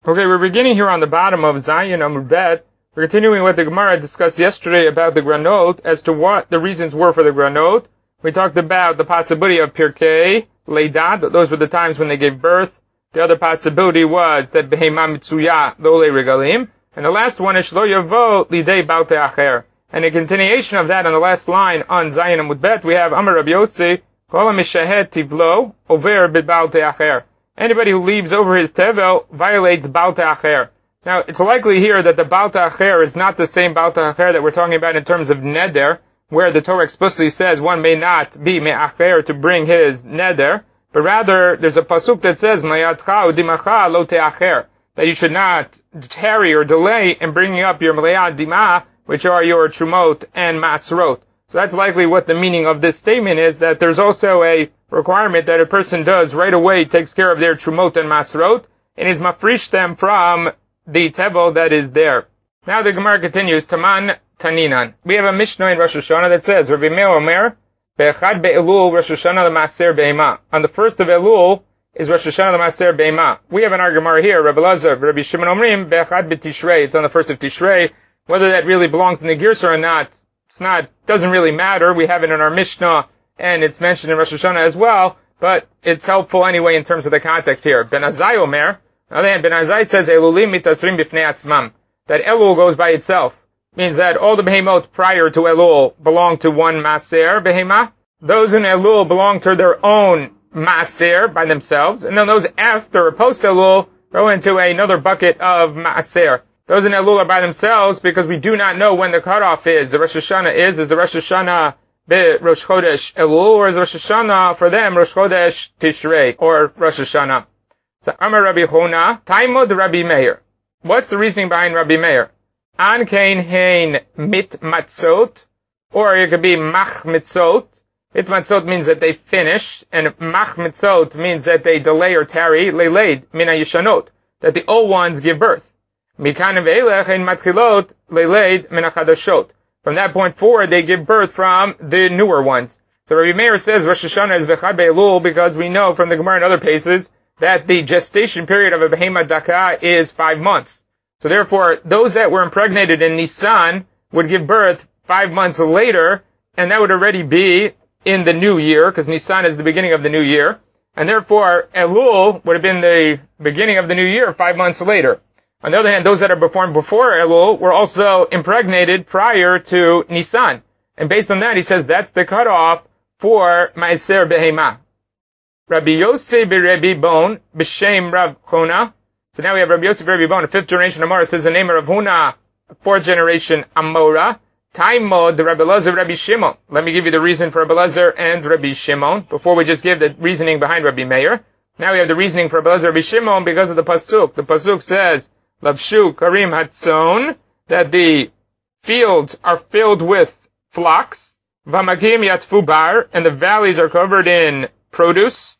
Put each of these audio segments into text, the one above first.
Okay, we're beginning here on the bottom of Zayin Amud Bet. We're continuing what the Gemara discussed yesterday about the granot, as to what the reasons were for the granot. We talked about the possibility of Pirkei, Leidad, those were the times when they gave birth. The other possibility was that Behema Mitsuya, Lole Regalim. And the last one is Shlo Yavo Lidei Balte Acher. And a continuation of that on the last line on Zayin Amud Bet, we have Amar Rabbi Yossi, Kol HaMishahet Tivlo, Over B'Balte Acher. Anybody who leaves over his tevel violates Balte Acher. Now, it's likely here that the Balte Acher is not the same Balte Acher that we're talking about in terms of neder, where the Torah explicitly says one may not be me'acher to bring his neder, but rather there's a pasuk that says Mayatcha udimacha lo te'acher, that you should not tarry or delay in bringing up your Maleat Dima, which are your Trumot and Masrot. So that's likely what the meaning of this statement is, that there's also a requirement that a person does right away, takes care of their Trumot and Masrot, and is mafrish them from the tevel that is there. Now the Gemara continues, Taman Taninan. We have a Mishnah in Rosh Hashanah that says, Rabbi Meir Omer, Be'echad Be'elul Rosh Hashanah L'Maser Be'ema. On the first of Elul is Rosh Hashanah L'Maser Be'ema. We have an Gemara here, Rabbi Lazar, Rabbi Shimon Omrim, Be'echad Be'tishrei. It's on the first of Tishrei. Whether that really belongs in the Girsa or not, doesn't really matter. We have it in our Mishnah, and it's mentioned in Rosh Hashanah as well, but it's helpful anyway in terms of the context here. Ben Azai Omer, on the other hand, Ben Azai says, Elulim mitasrim bifnei atzmam, that Elul goes by itself. Means that all the behemot prior to Elul belong to one maser behema. Those in Elul belong to their own maser by themselves, and then those after or post Elul go into another bucket of maser. Those in Elul are by themselves because we do not know when the cutoff is. The Rosh Hashanah is the Rosh Hashanah be Rosh Chodesh Elul, or is Rosh Hashanah for them Rosh Chodesh Tishrei, or Rosh Hashanah. So Amar Rabbi Hona, Taimod Rabbi Meir. What's the reasoning behind Rabbi Meir? An kain hein mit matzot, or it could be mach mitzot. Mit matzot means that they finished, and mach mitzot means that they delay or tarry, leileid mina yishanot, that the old ones give birth. Mikan ve'elech ein matchilot leileid mina chadashot. From that point forward, they give birth from the newer ones. So Rabbi Meir says Rosh Hashanah is Bechad Be'elul because we know from the Gemara and other places that the gestation period of a Behema Daka is 5 months. So therefore, those that were impregnated in Nisan would give birth 5 months later, and that would already be in the new year, because Nisan is the beginning of the new year. And therefore, Elul would have been the beginning of the new year 5 months later. On the other hand, those that are performed before Elul were also impregnated prior to Nisan. And based on that, he says that's the cutoff for Ma'aser Behema. Rabbi Yosef Rabbi Bon, B'Shem Rav Hona. So now we have Rabbi Yosef Rabbi Bon, a 5th generation Amora, says the name of Rav Huna, 4th generation Amora. Taimod Rabbi Lazar Rabbi Shimon. Let me give you the reason for Rabbi Lazar and Rabbi Shimon, before we just give the reasoning behind Rabbi Meir. Now we have the reasoning for Rabbi Lazar Rabbi Shimon because of the pasuk. The pasuk says, Lavshu Karim Hatzon, that the fields are filled with flocks, Vamakim Yatfu Bar, and the valleys are covered in produce,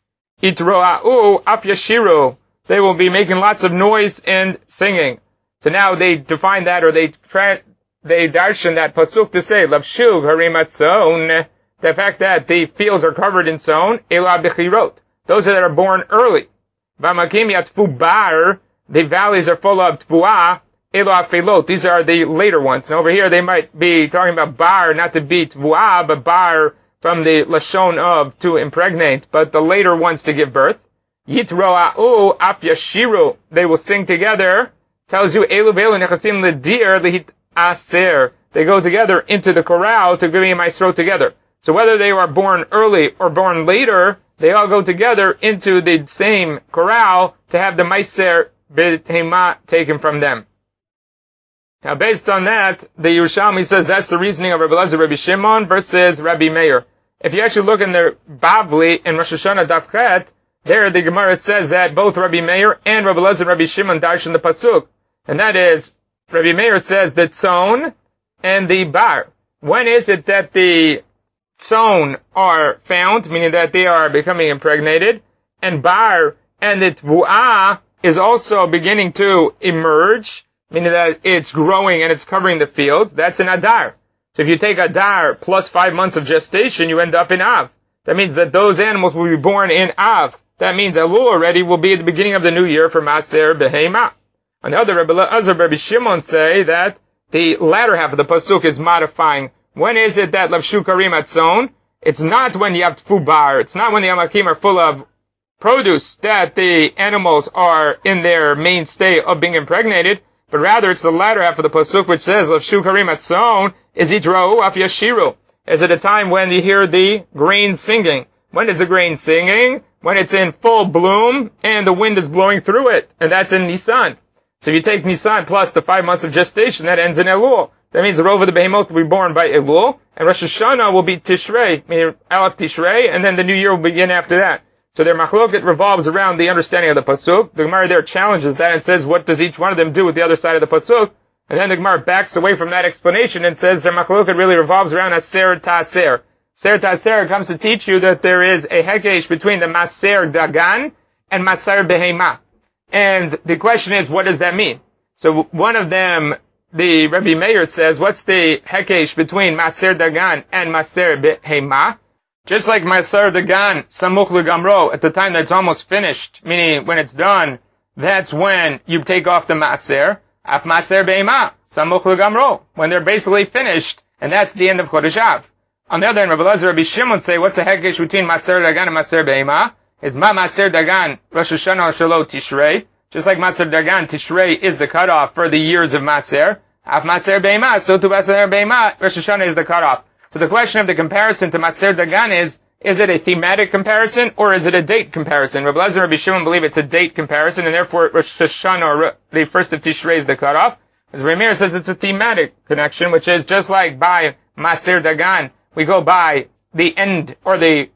Itroa'u Af Yashiru, they will be making lots of noise and singing. So now they define that, or they darshan that pasuk to say, Lavshu Karim Hatzon, the fact that the fields are covered in sown, Ela Bechirot, those that are born early. Vamakim Yatfu Bar, the valleys are full of tfuah, elo afelot. These are the later ones. And over here they might be talking about bar, not to be tfuah, but bar from the lashon of to impregnate, but the later ones to give birth. Yitroa'u af yashiru. They will sing together. Tells you elu ve'elu nechasim ledir lehit aser. They go together into the corral to give me my throat together. So whether they are born early or born later, they all go together into the same corral to have the meiser Behema taken from them. Now based on that, the Yerushalmi says that's the reasoning of Rabbi Lazar Rabbi Shimon versus Rabbi Meir. If you actually look in the Bavli in Rosh Hashanah Daf Chet, there the Gemara says that both Rabbi Meir and Rabbi Lazar Rabbi Shimon darshan the pasuk. And that is, Rabbi Meir says the tzon and the bar. When is it that the tzon are found, meaning that they are becoming impregnated, and bar and the tvu'ah is also beginning to emerge, meaning that it's growing and it's covering the fields. That's an Adar. So if you take Adar plus 5 months of gestation, you end up in Av. That means that those animals will be born in Av. That means Elul already will be at the beginning of the new year for Maser Behema. On the other, Rabbi Elazar and Rabbi Shimon say that the latter half of the pasuk is modifying. When is it that lavshu karim atzon? It's not when you have tfubar. It's not when the amakim are full of produce that the animals are in their main state of being impregnated, but rather it's the latter half of the pasuk which says lavshu karim atzon is itra'u af yashiru. Is at a time when you hear the grain singing. When is the grain singing? When it's in full bloom and the wind is blowing through it, and that's in Nisan. So if you take Nisan plus the 5 months of gestation, that ends in Elul. That means the rov of the behemoth will be born by Elul, and Rosh Hashanah will be Tishrei, meaning Aleph Tishrei, and then the new year will begin after that. So their machloket revolves around the understanding of the pasuk. The Gemara there challenges that and says, what does each one of them do with the other side of the pasuk? And then the Gemara backs away from that explanation and says their machloket really revolves around Aser Taser. Ser Taser comes to teach you that there is a hekesh between the Maser Dagan and Maser Behema. And the question is, what does that mean? So one of them, the Rabbi Meir says, what's the hekesh between Maser Dagan and Maser Behema? Just like Maser Dagan, Samuch L'Gamro, at the time that it's almost finished, meaning when it's done, that's when you take off the Maser. Af Maser Behema, Samuch L'Gamro, when they're basically finished, and that's the end of Chodesh Av. On the other hand, Rabbi Elazar and Rabbi Shimon say, what's the hekesh between Maser Dagan and Maser Behema? Is Ma Maser Dagan, Rosh Hashanah Shelo Tishrei. Just like Maser Dagan, Tishrei is the cutoff for the years of Maser. Af Maser Behema, so to Maser Behema, Rosh Hashanah is the cutoff. So the question of the comparison to Maser Dagan is it a thematic comparison, or is it a date comparison? Rabbi Elazar and Rabbi Shimon believe it's a date comparison, and therefore Rosh Hashanah, or the first of Tishrei, is the cutoff. As Rabbi Meir says, it's a thematic connection, which is just like by Maser Dagan, we go by the end, or the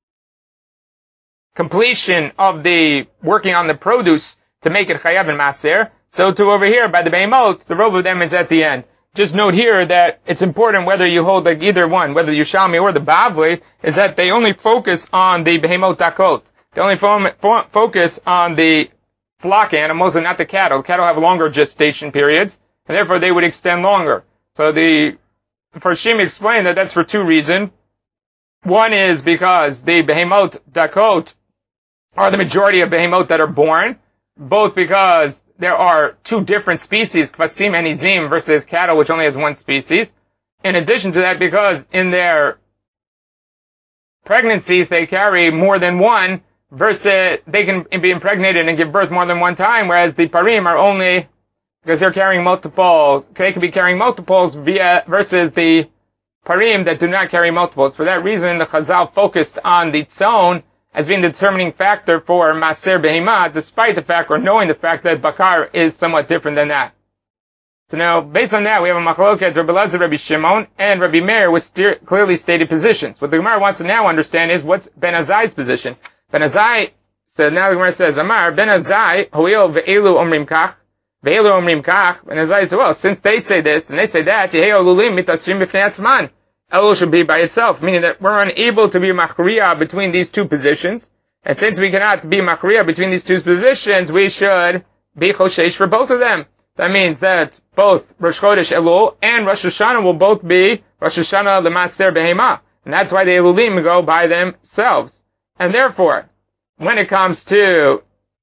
completion of the working on the produce to make it chayav and maser. So too over here, by the behemoth, the rov of them is at the end. Just note here that it's important whether you hold like either one, whether the Yerushalmi or the Bavli, is that they only focus on the behemoth takot. They only focus on the flock animals and not the cattle. Cattle have longer gestation periods, and therefore they would extend longer. So the Farshim explained that that's for two reasons. One is because the behemoth takot are the majority of behemoth that are born, both because there are two different species, kvasim and izim, versus cattle, which only has one species. In addition to that, because in their pregnancies they carry more than one, versus they can be impregnated and give birth more than one time, whereas the parim are only, because they're carrying multiples, they could be carrying multiples versus the parim that do not carry multiples. For that reason, the Chazal focused on the tzon as being the determining factor for Maser Behema, despite the fact, or knowing the fact that Bakar is somewhat different than that. So now, based on that, we have a machloket, Rabbi Elazar, Rabbi Shimon, and Rabbi Meir with clearly stated positions. What the Gemara wants to now understand is what's Ben Azai's position. Ben Azai said, now the Gemara says, Amar, Ben Azai, Hoil ve'elu omrim kach, ve'elu omrim kach. Ben Azai said, well, since they say this, and they say that, Yehei olulim mitasrim b'fnei atzman. Elul should be by itself, meaning that we're unable to be machriya between these two positions. And since we cannot be machriya between these two positions, we should be choshesh for both of them. That means that both Rosh Chodesh Elul and Rosh Hashanah will both be Rosh Hashanah L'Maser Behema. And that's why the Elulim go by themselves. And therefore, when it comes to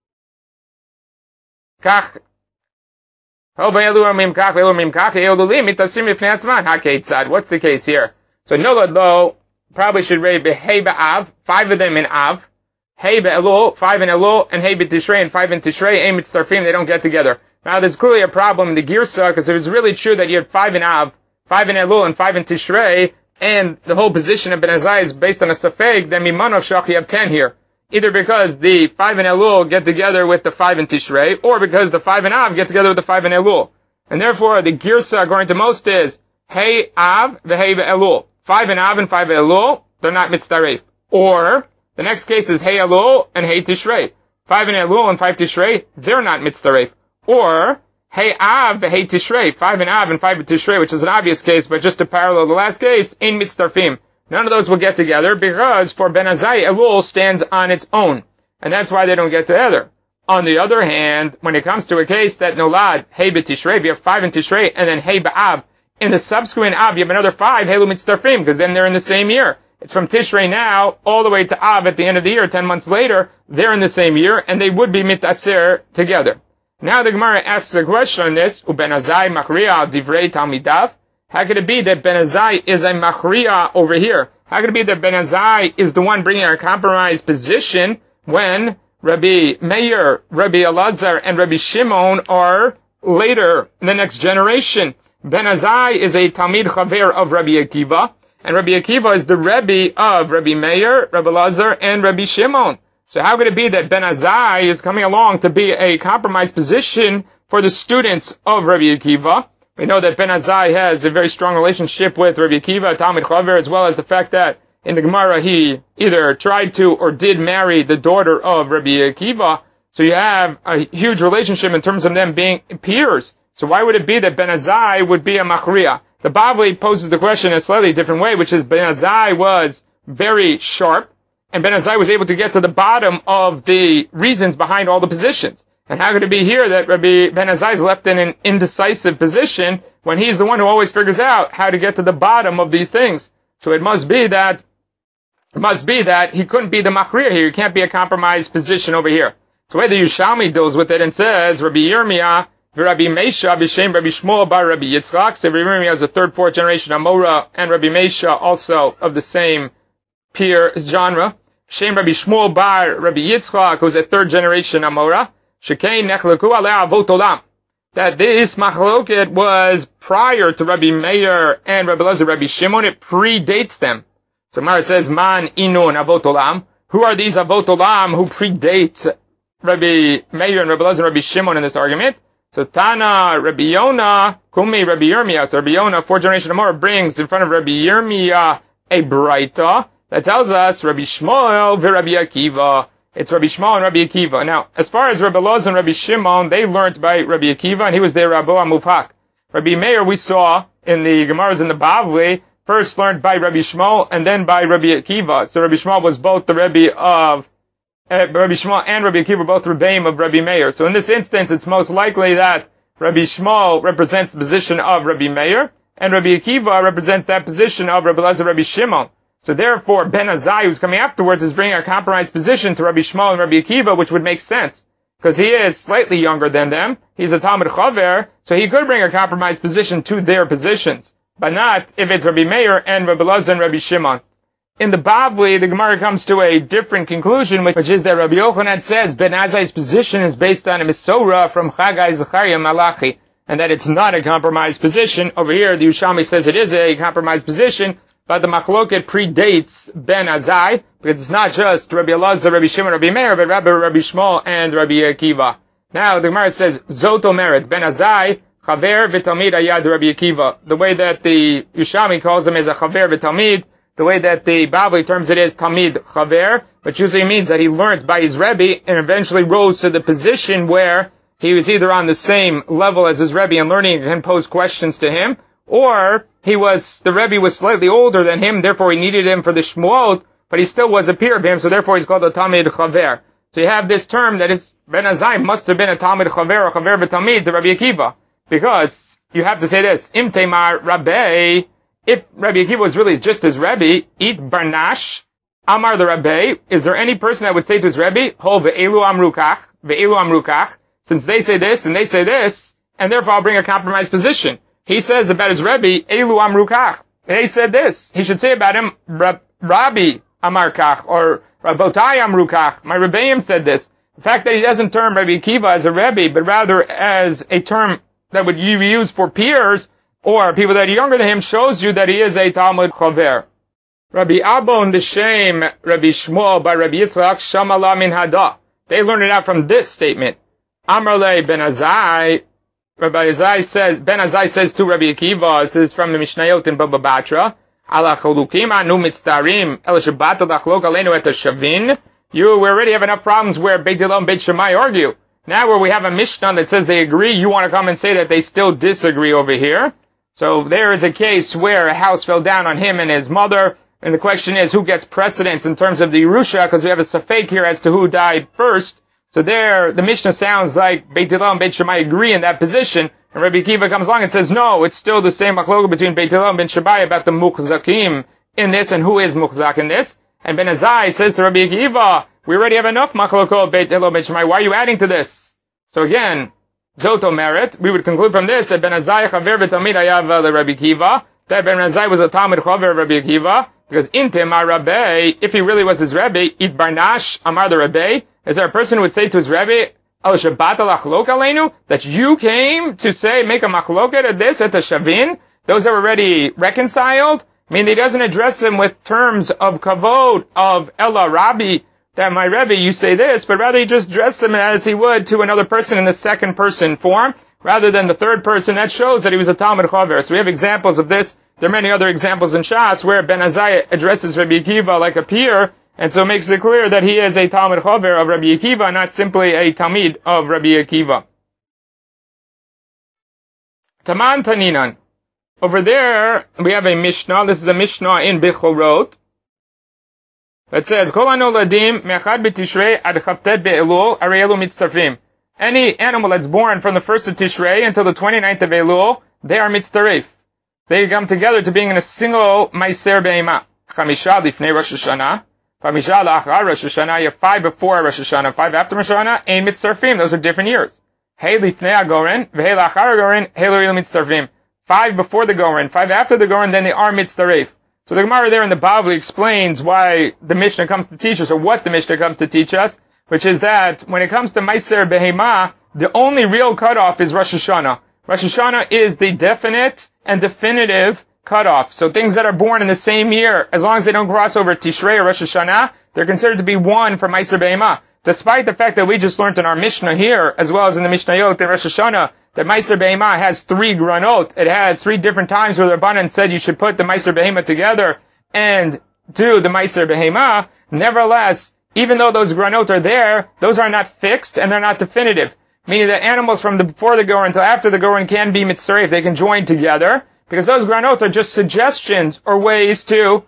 Kach, what's the case here? So Nolad Lo probably should read Hey Ba'av, 5 of them in Av, Hey Be'elul, 5 in Elul, and Hey B'Tishrei, and 5 in Tishrei, Ein Mitztarfim, they don't get together. Now there's clearly a problem in the Girsa, because if it's really true that you had 5 in Av, 5 in Elul, and 5 in Tishrei, and the whole position of Ben Azai is based on a Safeg, then Mimanov Shach, you have 10 here. Either because the 5 in Elul get together with the 5 in Tishrei, or because the 5 in Av get together with the 5 in Elul. And therefore, the Girsa, according to most, is Hey Av, V'Hei Be'elul. 5 in Av and 5 in Elul, they're not mitzdaref. Or, the next case is Hey Elul and Hey Tishrei. 5 in Elul and 5 Tishrei, they're not mitzdaref. Or, Hey Av, V'Hei Tishrei. 5 in Av and 5 in Tishrei, which is an obvious case, but just to parallel the last case, in mitzdarfim. None of those will get together because for Ben Azai, Elul stands on its own. And that's why they don't get together. On the other hand, when it comes to a case that Nolad, Hey B'Tishrei, you have 5 in Tishrei, and then Hey Ba'av, in the subsequent Av, you have another 5, Hey Lu Mitzdarfim, because then they're in the same year. It's from Tishrei now, all the way to Av at the end of the year, 10 months later, they're in the same year, and they would be Mitaser together. Now the Gemara asks a question on this. Uben Azai machriya al divrei talmidav. How could it be that Ben Azai is a machriya over here? How could it be that Ben Azai is the one bringing a compromised position when Rabbi Meir, Rabbi Elazar, and Rabbi Shimon are later in the next generation? Ben Azai is a Talmid Chaver of Rabbi Akiva, and Rabbi Akiva is the Rebbe of Rabbi Meir, Rabbi Elazar, and Rabbi Shimon. So how could it be that Ben Azai is coming along to be a compromised position for the students of Rabbi Akiva? We know that Ben Azai has a very strong relationship with Rabbi Akiva, Talmid Chaver, as well as the fact that in the Gemara he either tried to or did marry the daughter of Rabbi Akiva. So you have a huge relationship in terms of them being peers. So why would it be that Ben Azai would be a machriya? The Bavli poses the question in a slightly different way, which is Ben Azai was very sharp, and Ben Azai was able to get to the bottom of the reasons behind all the positions. And how could it be here that Rabbi Ben Azai is left in an indecisive position when he's the one who always figures out how to get to the bottom of these things? So it must be that he couldn't be the machriya here. He can't be a compromised position over here. So the way the Yerushalmi deals with it and says, Rabbi Yirmiyah, Rabbi Meisha, B'Shem Rabbi Shmuel bar Rabbi Yitzchak. So Rabbi Yirmiyah is a third, fourth generation Amora, and Rabbi Meisha also of the same peer genre. B'Shem Rabbi Shmuel bar Rabbi Yitzchak, who's a third generation Amora. Shekein nechleku alei avot olam. That this machloket was prior to Rabbi Meir and Rabbi Elazar, Rabbi Shimon. It predates them. So Mara says, Man inun avot olam. Who are these avot olam who predate Rabbi Meir and Rabbi Elazar and Rabbi Shimon in this argument? So Tana, Rabbi Yonah, Kumi, Rabbi Yirmiyah. So Rabbi Yonah, fourth generation Amora, brings in front of Rabbi Yirmiyah a braita that tells us Rabbi Shmuel v'Rabbi Akiva. It's Rabbi Shmuel and Rabbi Akiva. Now, as far as Rabbi Elazar and Rabbi Shimon, they learned by Rabbi Akiva, and he was their Rabbo Amufak. Rabbi Meir, we saw in the Gemaras in the Bavli, first learned by Rabbi Shmuel and then by Rabbi Akiva. So Rabbi Shmuel was both the Rebbe of Rabbi Shmuel and Rabbi Akiva were both Rebbeim of Rabbi Meir. So in this instance, it's most likely that Rabbi Shmuel represents the position of Rabbi Meir, and Rabbi Akiva represents that position of Rabbi Elazar, Rabbi Shimon. So therefore, Ben Azai, who's coming afterwards, is bringing a compromised position to Rabbi Shmuel and Rabbi Akiva, which would make sense, because he is slightly younger than them. He's a Talmid Chaver, so he could bring a compromised position to their positions, but not if it's Rabbi Meir and Rabbi Elazar and Rabbi Shimon. In the Bavli, the Gemara comes to a different conclusion, which is that Rabbi Yochanan says Ben Azai's position is based on a Misora from Chagai, Zechariah, Malachi, and that it's not a compromised position. Over here, the Yerushalmi says it is a compromised position, but the machloket predates Ben Azai, because it's not just Rabbi Elazar, Rabbi Shimon, Rabbi Meir, but Rabbi Shmuel and Rabbi Akiva. Now, the Gemara says, Zot Omeret, Ben Azai, Chaver v'Talmid Ayad Rabbi Akiva. The way that the Yerushalmi calls him is a Chaver v'Talmid. The way that the Bavli terms it is Talmid Chaver, which usually means that he learned by his Rebbe and eventually rose to the position where he was either on the same level as his Rebbe and learning and can pose questions to him, or the Rebbe was slightly older than him, therefore he needed him for the Shmuot, but he still was a peer of him, so therefore he's called a Talmid Chaver. So you have this term that is, Ben Azai must have been a Talmid Chaver or Chaver v'Talmid to Rabbi Akiva, because you have to say this, Im Teimar Rabbi, if Rabbi Akiva was really just his Rebbe, It Barnash, Amar the Rabbi, is there any person that would say to his Rebbe, Hol ve'elu amrukach, since they say this and they say this, and therefore I'll bring a compromised position. He says about his Rebbe, Elu amrukach. They said this. He should say about him, Rabbi amarkach, or Rabotai amrukach. My Rebbeim said this. The fact that he doesn't term Rabbi Akiva as a Rebbe, but rather as a term that would be used for peers, or people that are younger than him, shows you that he is a Talmud Chaver. Rabbi Abon B'Shem Rabbi Shmuel by Rabbi Yitzchak Shamala min Hada. They learned it out from this statement. Amrle Ben Azai, Ben Azai says to Rabbi Akiva, this is from the Mishnayot in Baba Batra, Ala cholukim anu mitztarim, el shabbat lachlok aleinu et shavin. We already have enough problems where Beit Hillel and Beit Shammai argue. Now where we have a Mishnah that says they agree, you want to come and say that they still disagree over here. So there is a case where a house fell down on him and his mother, and the question is who gets precedence in terms of the Yerusha, because we have a safek here as to who died first. So there, the Mishnah sounds like Beit Hillel and Beit Shammai agree in that position, and Rabbi Akiva comes along and says, no, it's still the same machloka between Beit Hillel and Beit Shammai about the muchzakim in this and who is muchzak in this. And Ben Azai says to Rabbi Akiva, we already have enough machlokot Beit Hillel and Beit Shammai, why are you adding to this? So again, Zoto merit, we would conclude from this that Ben Azai chaver v'tamid hayav Rabbi Akiva, that Ben Azai was a Talmud chaver of Rabbi Akiva, because Intemar Rabbi, if he really was his Rebbe, It Barnash Amar the Rebbe, is there a person who would say to his Rebbe, Al Shabbat al-Achlok aleinu, that you came to say, make a machloket at this, at the Shavin, those are already reconciled? I mean, he doesn't address them with terms of kavod, of Ella Rabbi, that my Rebbe, you say this, but rather he just addressed them as he would to another person in the second person form, rather than the third person. That shows that he was a Talmud Chaver. So we have examples of this. There are many other examples in Shas where Ben Azai addresses Rabbi Akiva like a peer, and so it makes it clear that he is a Talmud Chaver of Rabbi Akiva, not simply a Talmid of Rabbi Akiva. Taman Taninan. Over there, we have a Mishnah. This is a Mishnah in Bechorot. It says, Kol hanoladim me'achad b'tishrei ad chavtet be'elul arei elu mitztarfim. Any animal that's born from the 1st of Tishrei until the 29th of Elul, they are mitztaref. They come together to being in a single Meiser Be'ema. Chamisha lifnei Rosh Hashanah. Chamisha la'achar Rosh Hashanah. You have 5 before Rosh Hashanah, 5 after Rosh Hashanah, ein mitztarfim. Those are different years. Hey lifnei agoren, v'hei la'achar agoren, hey lo ilu mitztarfim. 5 before the Goren, 5 after the Goren, then they are mitztaref. So the Gemara there in the Bavli explains why the Mishnah comes to teach us, or what the Mishnah comes to teach us, which is that when it comes to Meiser Behema, the only real cutoff is Rosh Hashanah. Rosh Hashanah is the definite and definitive cutoff. So things that are born in the same year, as long as they don't cross over Tishrei or Rosh Hashanah, they're considered to be one for Meiser Behema. Despite the fact that we just learned in our Mishnah here, as well as in the Mishnayot in Rosh Hashanah, that Meiser Behema has 3 granot. It has 3 different times where the Rabbanan said you should put the Meiser Behema together and do the Meiser Behema. Nevertheless, even though those granot are there, those are not fixed and they're not definitive. Meaning that animals from before the Goren until after the Goren can be mitzaref. They can join together, because those granot are just suggestions or ways to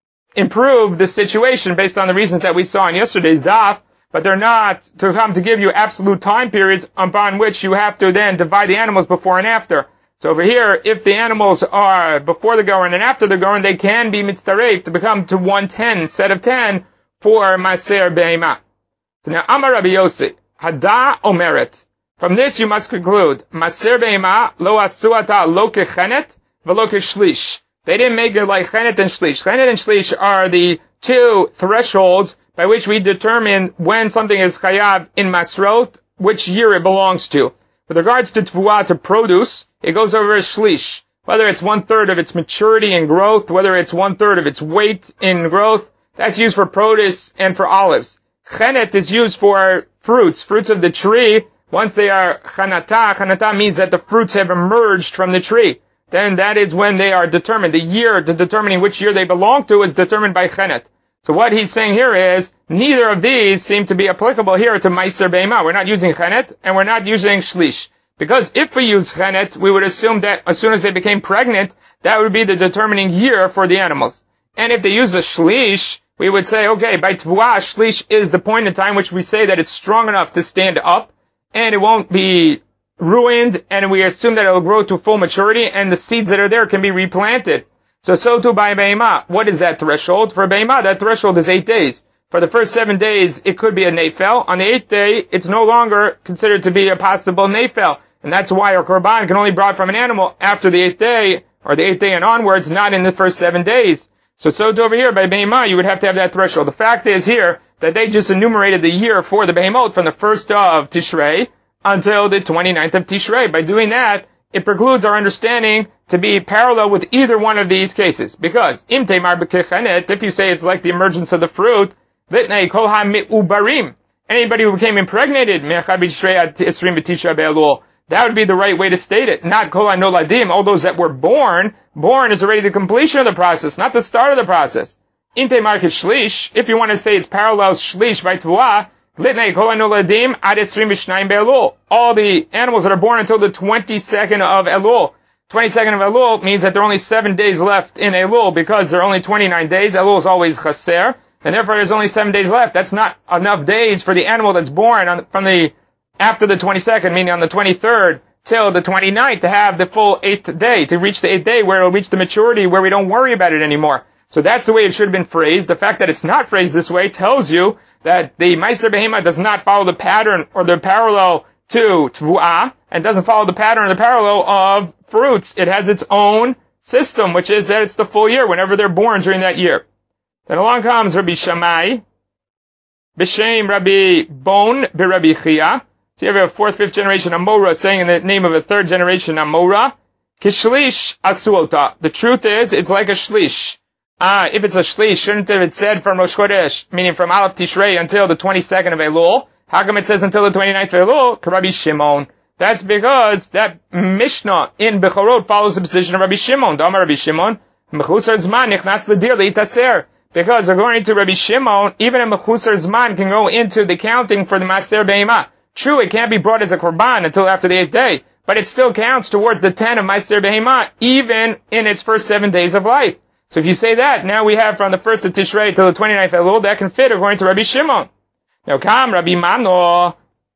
improve the situation based on the reasons that we saw in yesterday's daf. But they're not to come to give you absolute time periods upon which you have to then divide the animals before and after. So over here, if the animals are before the Goren and after the Goren, they can be mitzaref to become to 110, set of 10, for Maser Behema. So now, Amar Rabbi Yossi, Hada Omeret. From this you must conclude, Maser Behema lo asuata lo kechenet velo keshlish. They didn't make it like chenet and shlish. Chenet and shlish are the 2 thresholds by which we determine when something is chayav in masrot, which year it belongs to. With regards to tvuah, to produce, it goes over a shlish. Whether it's 1/3 of its maturity and growth, whether it's 1/3 of its weight in growth, that's used for produce and for olives. Chenet is used for fruits of the tree. Once they are chanata means that the fruits have emerged from the tree. Then that is when they are determined. The year, to determining which year they belong to, is determined by chenet. So what he's saying here is, neither of these seem to be applicable here to Meiser Behema. We're not using chenet, and we're not using shlish. Because if we use chenet, we would assume that as soon as they became pregnant, that would be the determining year for the animals. And if they use a shlish, we would say, okay, by tvuah, shlish is the point in time which we say that it's strong enough to stand up, and it won't be ruined, and we assume that it will grow to full maturity, and the seeds that are there can be replanted. So too by Behema. What is that threshold? For Behema, that threshold is 8 days. For the first 7 days, it could be a nefel. On the 8th day, it's no longer considered to be a possible nefel. And that's why our korban can only be brought from an animal after the 8th day, or the 8th day and onwards, not in the first 7 days. So too over here, by Behema, you would have to have that threshold. The fact is here, that they just enumerated the year for the Behemot from the 1st of Tishrei until the 29th of Tishrei. By doing that, it precludes our understanding to be parallel with either one of these cases. Because, im teimar b'kechenet, if you say it's like the emergence of the fruit, litnei kol ha-me'ubarim, anybody who became impregnated, me'achad b'tishrei ad esrim b'tisha be'elul, that would be the right way to state it. Not kol ha-noladim, all those that were born is already the completion of the process, not the start of the process. Im teimar k'shlish, if you want to say it's parallel shlish by tvuah, litnei kol ha-noladim ad esrim b'shnayim be'elul, all the animals that are born until the 22nd of Elul. 22nd of Elul means that there are only 7 days left in Elul, because there are only 29 days. Elul is always chaser, and therefore there's only 7 days left. That's not enough days for the animal that's born after the 22nd, meaning on the 23rd till the 29th, to have the full 8th day, to reach the 8th day where it'll reach the maturity where we don't worry about it anymore. So that's the way it should have been phrased. The fact that it's not phrased this way tells you that the Meiser Behema does not follow the pattern or the parallel to Tvu'ah, and doesn't follow the pattern or the parallel of fruits. It has its own system, which is that it's the full year, whenever they're born during that year. Then along comes Rabbi Shammai, B'Shem Rabbi Bon B'Rabbi Chia. So you have a fourth, fifth generation Amora saying in the name of a third generation Amora, Kishlish Asuota. The truth is, it's like a shlish. If it's a shlish, shouldn't have it said from Rosh Chodesh, meaning from Aleph Tishrei until the 22nd of Elul? How come it says until the 29th of Elul? Rabbi Shimon. That's because that Mishnah in Bechorot follows the position of Rabbi Shimon. Dama Rabbi Shimon, Mechusar Zman nichnas l'dir le'itaser. Because according to Rabbi Shimon, even a Mechusar Zman can go into the counting for the Maser Behemah. True, it can't be brought as a Korban until after the 8th day, but it still counts towards the 10 of Maser Behemah, even in its first 7 days of life. So if you say that, now we have from the 1st of Tishrei till the 29th of Elul, that can fit according to Rabbi Shimon. Now come Rabbi Mano,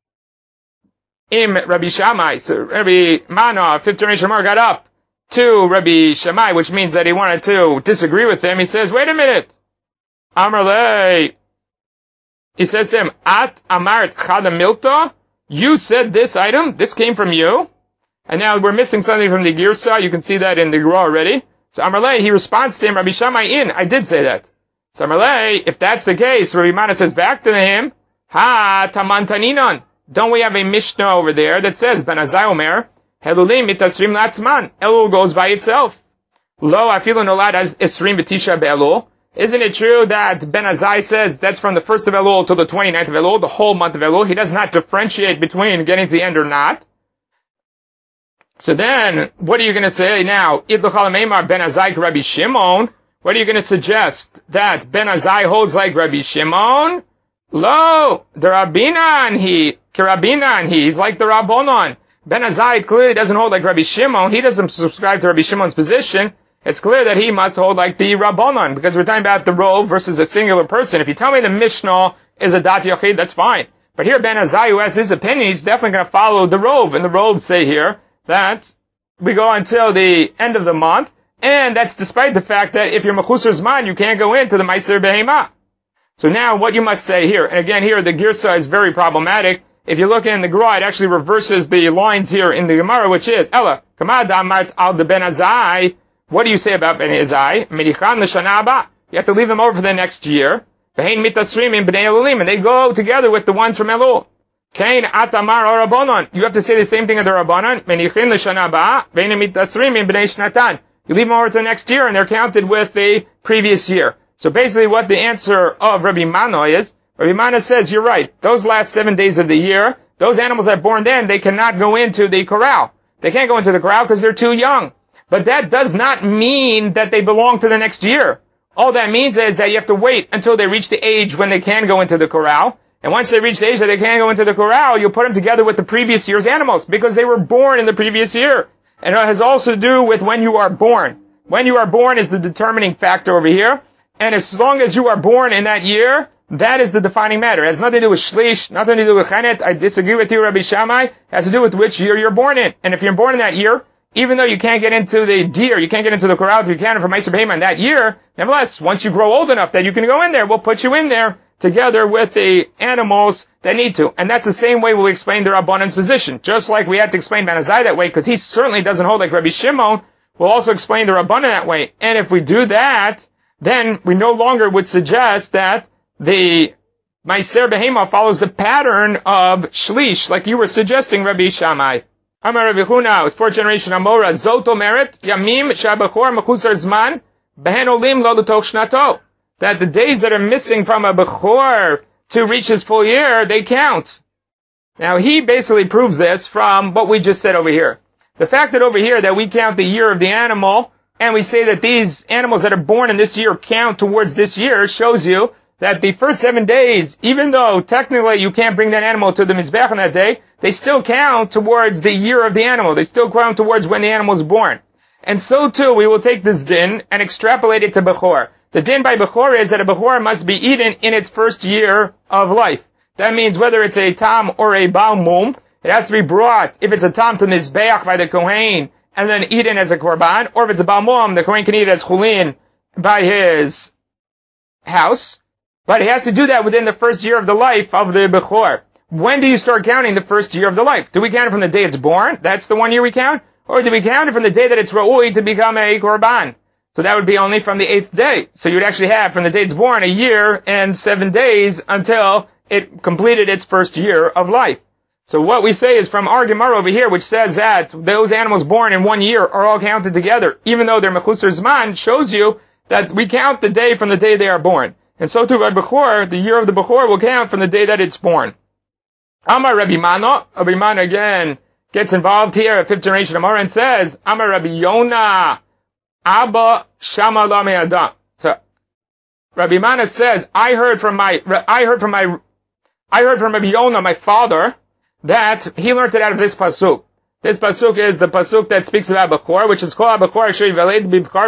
Rabbi Shammai. So Rabbi Mano, fifth generation Amor, got up to Rabbi Shammai, which means that he wanted to disagree with him. He says, wait a minute. Amrlei. He says to him, At Amart Chada Milta? You said this item? This came from you? And now we're missing something from the Girsa. You can see that in the Gra already. So Amrlei, he responds to him, Rabbi Shammai, I did say that. So Amrlei, if that's the case, Rabbi Mana says back to him, Ha Tamantaninon. Don't we have a Mishnah over there that says, Ben Azai Omer, Helulim mitasrim latzman. Elul goes by itself. Lo afilu nolad as esrim b'tisha be'elul. Isn't it true that Ben Azai says that's from the 1st of Elul to the 29th of Elul, the whole month of Elul? He does not differentiate between getting to the end or not. So then, what are you going to say now? Idluchal meimar Ben Azai Rabbi Shimon. What are you going to suggest? That Ben Azai holds like Rabbi Shimon? Lo, the Rabbinan he's like the Rabbonon. Ben Azai clearly doesn't hold like Rabbi Shimon. He doesn't subscribe to Rabbi Shimon's position. It's clear that he must hold like the Rabbonon, because we're talking about the rove versus a singular person. If you tell me the Mishnah is a Dat Yochid, that's fine. But here Ben Azai, who has his opinion, he's definitely going to follow the rove. And the rove say here that we go until the end of the month, and that's despite the fact that if you're Mechusar Zman, you can't go into the Meiser Behemah. So now what you must say here, and again here the Girsa is very problematic. If you look in the Gra, it actually reverses the lines here in the Gemara, which is, Ella, Kamad Amart al de Ben Azai. What do you say about Ben Azai? Medichan l'shana haba. You have to leave them over for the next year. V'hein mitasrim in b'nei Elulim, and they go together with the ones from Elul. Kain atamar or Rabbanon. You have to say the same thing as the Rabbanon. Medichin l'shana haba. V'hein mitasrim in b'nei shnatan. You leave them over to the next year, and they're counted with the previous year. So basically what the answer of Rabbi Mano is, Rabbi Mano says, you're right. Those last 7 days of the year, those animals that are born then, they cannot go into the corral. They can't go into the corral because they're too young. But that does not mean that they belong to the next year. All that means is that you have to wait until they reach the age when they can go into the corral. And once they reach the age that they can go into the corral, you'll put them together with the previous year's animals because they were born in the previous year. And it has also to do with when you are born. When you are born is the determining factor over here. And as long as you are born in that year, that is the defining matter. It has nothing to do with shlish, nothing to do with chenet. I disagree with you, Rabbi Shammai. It has to do with which year you're born in. And if you're born in that year, even though you can't get into the deer, you can't get into the corral if you can for Meiser Behemah in that year, nevertheless, once you grow old enough that you can go in there, we'll put you in there together with the animals that need to. And that's the same way we'll explain the Rabbanan's position. Just like we had to explain Ben Azai that way, because he certainly doesn't hold like Rabbi Shimon, we'll also explain the Rabbanan that way. And if we do that, then we no longer would suggest that the Meiser Behemah follows the pattern of Shlish, like you were suggesting, Rabbi Shammai. Amar Rabbi Huna, it's fourth generation Amora, Zoto Merit, Yamim, Shabachor, Mechusar Zman, Behen Olim, Lo L'toch Shnato. That the days that are missing from a Bechor to reach his full year, they count. Now he basically proves this from what we just said over here. The fact that over here that we count the year of the animal, and we say that these animals that are born in this year count towards this year, shows you that the first 7 days, even though technically you can't bring that animal to the Mizbech on that day, they still count towards the year of the animal. They still count towards when the animal is born. And so too, we will take this din and extrapolate it to Bechor. The din by Bechor is that a Bechor must be eaten in its first year of life. That means whether it's a tam or a Baal Mum, it has to be brought, if it's a tam, to Mizbeach by the Kohen, and then eaten as a Korban, or if it's a Baal Mum, the Kohen can eat it as Chulin by his house. But he has to do that within the first year of the life of the Bechor. when do you start counting the first year of the life? Do we count it from the day it's born? That's the 1 year we count? Or do we count it from the day that it's ra'ui to become a korban? So that would be only from the 8th day. So you would actually have from the day it's born 1 year and 7 days until it completed its first year of life. So what we say is from our Gemara over here, which says that those animals born in 1 year are all counted together, even though they're mechusar zman, shows you that we count the day from the day they are born. And so too, Rabbi Bechor, the year of the Bechor will count from the day that it's born. Amar Rabbi Mana, Rabbi Mana again gets involved here at 5th generation Amar and says, Amar Rabbi Yonah, Abba Shama La Me'adam. So Rabbi Mana says, I heard from Rabbi Yonah, my father, that he learned it out of this pasuk. This pasuk is the pasuk that speaks about Bechor, which is called Bechor Asher Yivaled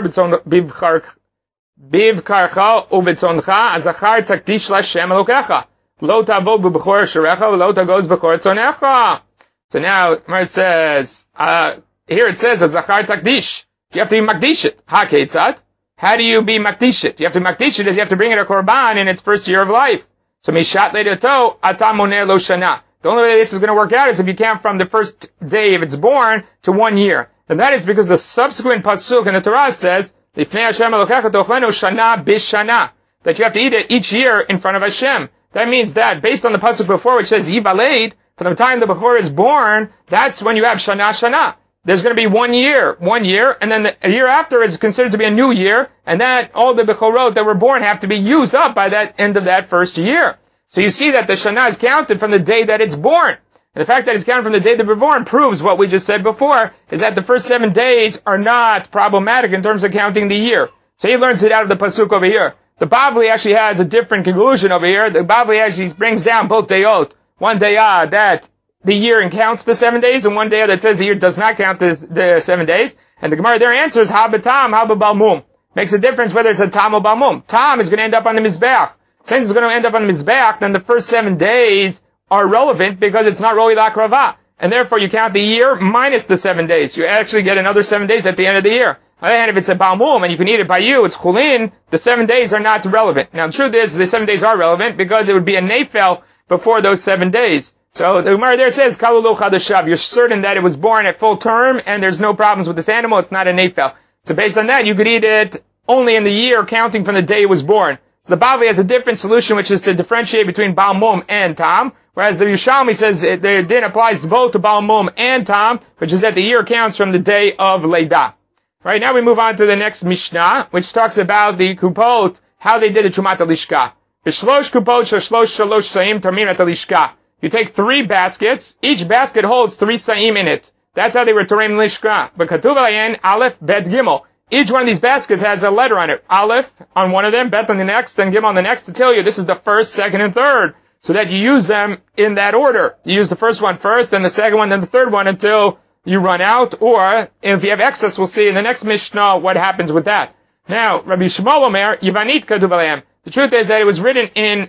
Bivkarcha Uvitzoncha Azachar Takdish Lashem Elokecha Lo Tavod B'Bechor Sherecha Lo Tagoz Bechor Tzonecha. So now it says here it says Azachar Takdish. You have to be makdishit. Ha ketzad. How do you be makdishit? You have to makdishit is you have to bring it a korban in its first year of life. So mishat ledato atam moneh lo shana. The only way this is going to work out is if you count from the first day of its born to 1 year. And that is because the subsequent pasuk in the Torah says, Lifnei Hashem Elokecha tochlenu shana bishana, that you have to eat it each year in front of Hashem. That means that, based on the pasuk before, which says Yivaled, from the time the Bechor is born, that's when you have shana. There's going to be 1 year, and then a year after is considered to be a new year, and that all the Bechorot that were born have to be used up by that end of that first year. So you see that the Shana is counted from the day that it's born. And the fact that it's counted from the day that it's born proves what we just said before, is that the first 7 days are not problematic in terms of counting the year. So he learns it out of the pasuk over here. The Bavli actually has a different conclusion over here. The Bavli actually brings down both dayot. One dayah that the year counts the 7 days, and one dayah that says the year does not count the 7 days. And the Gemara there answers, ha b'tam, ha b'balmum. Makes a difference whether it's a tam or balmum. Tam is going to end up on the mizbeach. Since it's going to end up on the mizbeach, then the first 7 days are relevant because it's not roi lakrava. And therefore you count the year minus the 7 days. You actually get another 7 days at the end of the year. And if it's a balmum and you can eat it by you, it's chulin, the 7 days are not relevant. Now the truth is, the 7 days are relevant because it would be a nefel before those 7 days. So the Gemara there says, kalulu chadashav. You're certain that it was born at full term and there's no problems with this animal. It's not a nefel. So based on that, you could eat it only in the year counting from the day it was born. The Bavli has a different solution, which is to differentiate between Balmum and Tam, whereas the Yerushalmi says the din applies both to Balmum and Tam, which is that the year counts from the day of Leidah. Right, now we move on to the next Mishnah, which talks about the Kupot, how they did the Trumat HaLishka. B'shlosh Kupot shalosh shalosh sa'im Tarmirat HaLishka. You take 3 baskets, each basket holds 3 sa'im in it. That's how they were Tarem Lishka. But Katuv Ayin, Aleph, Bet, Gimel. Each one of these baskets has a letter on it. Aleph on one of them, Bet on the next, and Gimel on the next to tell you this is the first, second, and third. So that you use them in that order. You use the first one first, then the second one, then the third one until you run out. Or, if you have excess, we'll see in the next Mishnah what happens with that. Now, Rabbi Shmuel Omer, Yivanit Katuv Alayim. The truth is that it was written in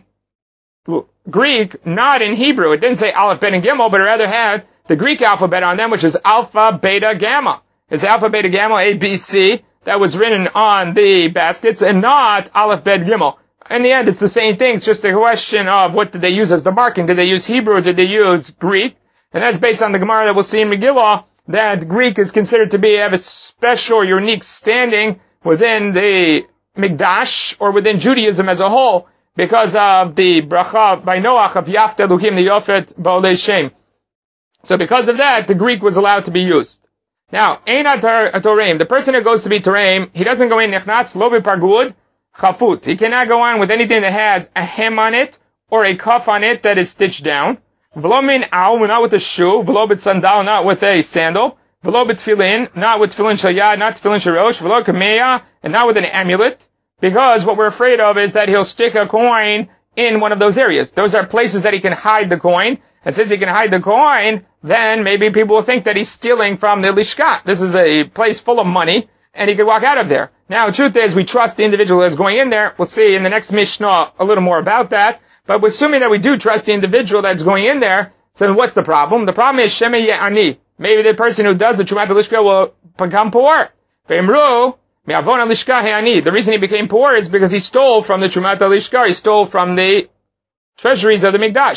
Greek, not in Hebrew. It didn't say Aleph, Bet, and Gimel, but it rather had the Greek alphabet on them, which is Alpha, Beta, Gamma. It's Alpha, Beta, Gamma, A, B, C. That was written on the baskets, and not Aleph, Bet, Gimel. In the end, it's the same thing. It's just a question of what did they use as the marking. Did they use Hebrew or did they use Greek? And that's based on the Gemara that we'll see in Megillah, that Greek is considered to have a special, unique standing within the Mikdash, or within Judaism as a whole, because of the bracha by Noach of Yaft Elukim the Yofet Ba'olei Shem. So because of that, the Greek was allowed to be used. Now, Ein HaToreim, the person who goes to be Toreim, he doesn't go in Nechnas, Lo B'Pargud, Chafut. He cannot go on with anything that has a hem on it, or a cuff on it that is stitched down. V'lo min au, not with a shoe. V'lo bit sandal, not with a sandal. V'lo bit tefillin, not with tefillin shel yad, not tefillin shel rosh. V'lo kameya, and not with an amulet. Because what we're afraid of is that he'll stick a coin in one of those areas. Those are places that he can hide the coin. And since he can hide the coin, then maybe people will think that he's stealing from the Lishka. This is a place full of money, and he could walk out of there. Now, the truth is, we trust the individual that's going in there. We'll see in the next Mishnah a little more about that. But we're assuming that we do trust the individual that's going in there, so what's the problem? The problem is Shemei Ye'ani. Maybe the person who does the Trumat HaLishka will become poor. Ve'imru, me'avon HaLishka he'ani. The reason he became poor is because he stole from the Trumat HaLishka. He stole from the treasuries of the Mikdash.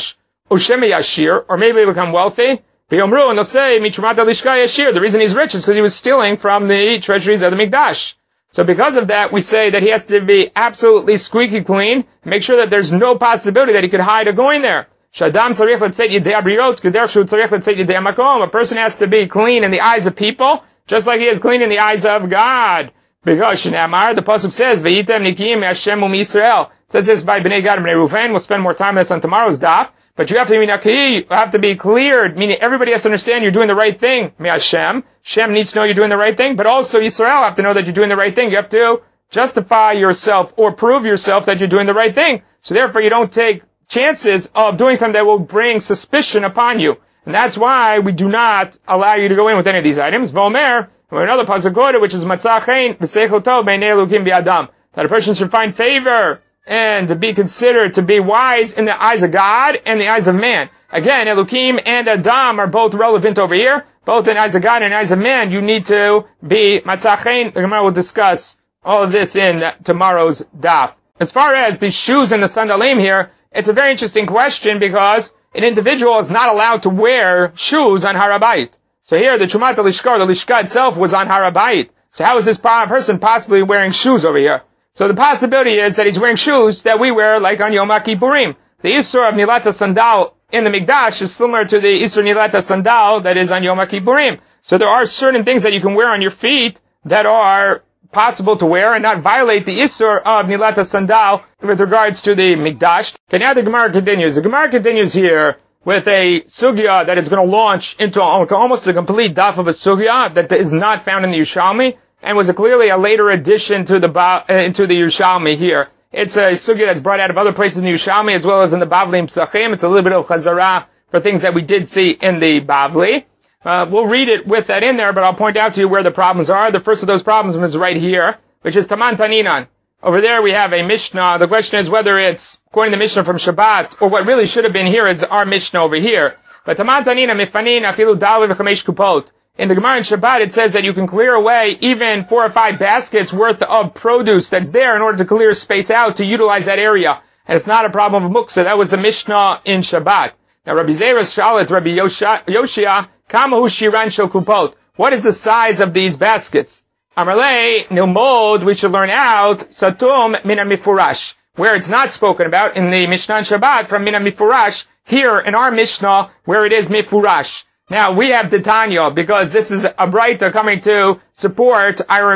Ushemi Yashir, or maybe they become wealthy. V'yomru, and they'll say, Mitrumat Alishka Yashir. The reason he's rich is because he was stealing from the treasuries of the Mikdash. So because of that, we say that he has to be absolutely squeaky clean, make sure that there's no possibility that he could hide a going there. Shadam tzarich letzeit yidei abriot, k'derech shu tzarich letzeit yidei hamakom. A person has to be clean in the eyes of people, just like he is clean in the eyes of God. Because Shnei the pasuk says, V'yitem nikim me'Hashem u'Yisrael. It says this by Bnei Gad and Bnei Ruvain. We'll spend more time on this on tomorrow's daf. But you have to be naki, you have to be cleared, meaning everybody has to understand you're doing the right thing. Me'Hashem. Shem needs to know you're doing the right thing, but also Yisrael have to know that you're doing the right thing. You have to justify yourself or prove yourself that you're doing the right thing. So therefore you don't take chances of doing something that will bring suspicion upon you. And that's why we do not allow you to go in with any of these items. Vomer, another pasuk, which is Matzachein v'seichoto b'nei Elokim v'adam. That a person should find favor and to be considered to be wise in the eyes of God and the eyes of man. Again, Elokim and Adam are both relevant over here. Both in the eyes of God and the eyes of man, you need to be Matzachein. The Gemara will discuss all of this in tomorrow's daf. As far as the shoes and the sandalim here, it's a very interesting question because an individual is not allowed to wear shoes on Har HaBayit. So here, the Trumat HaLishka, the Lishka itself was on Har HaBayit. So how is this person possibly wearing shoes over here? So the possibility is that he's wearing shoes that we wear like on Yom HaKippurim. The Isur of Nilata Sandal in the Mikdash is similar to the Isur Nilata Sandal that is on Yom HaKippurim. So there are certain things that you can wear on your feet that are possible to wear and not violate the Isur of Nilata Sandal with regards to the Mikdash. Okay, now the Gemara continues. The Gemara continues here with a sugya that is going to launch into almost a complete daf of a sugya that is not found in the Yerushalmi and was clearly a later addition to the Yerushalmi here. It's a sugya that's brought out of other places in the Yerushalmi as well as in the Bavli Psachim. It's a little bit of chazara for things that we did see in the Bavli. We'll read it with that in there, but I'll point out to you where the problems are. The first of those problems is right here, which is Taman Taninan. Over there we have a Mishnah. The question is whether it's according to the Mishnah from Shabbat, or what really should have been here is our Mishnah over here. But Taman Taninan mifanin afilu dal v'chamesh kupot. In the Gemara in Shabbat it says that you can clear away even 4 or 5 baskets worth of produce that's there in order to clear space out to utilize that area. And it's not a problem of muksa. That was the Mishnah in Shabbat. Now Rabbi Zera shalit Rabbi Yoshia, Kamahu shiran shel kupot. What is the size of these baskets? Amarle nilmod, we should learn out satum mina mifurash, where it's not spoken about in the Mishnah in Shabbat from mina mifurash. Here in our Mishnah, where it is mifurash. Now we have Titania because this is a braita coming to support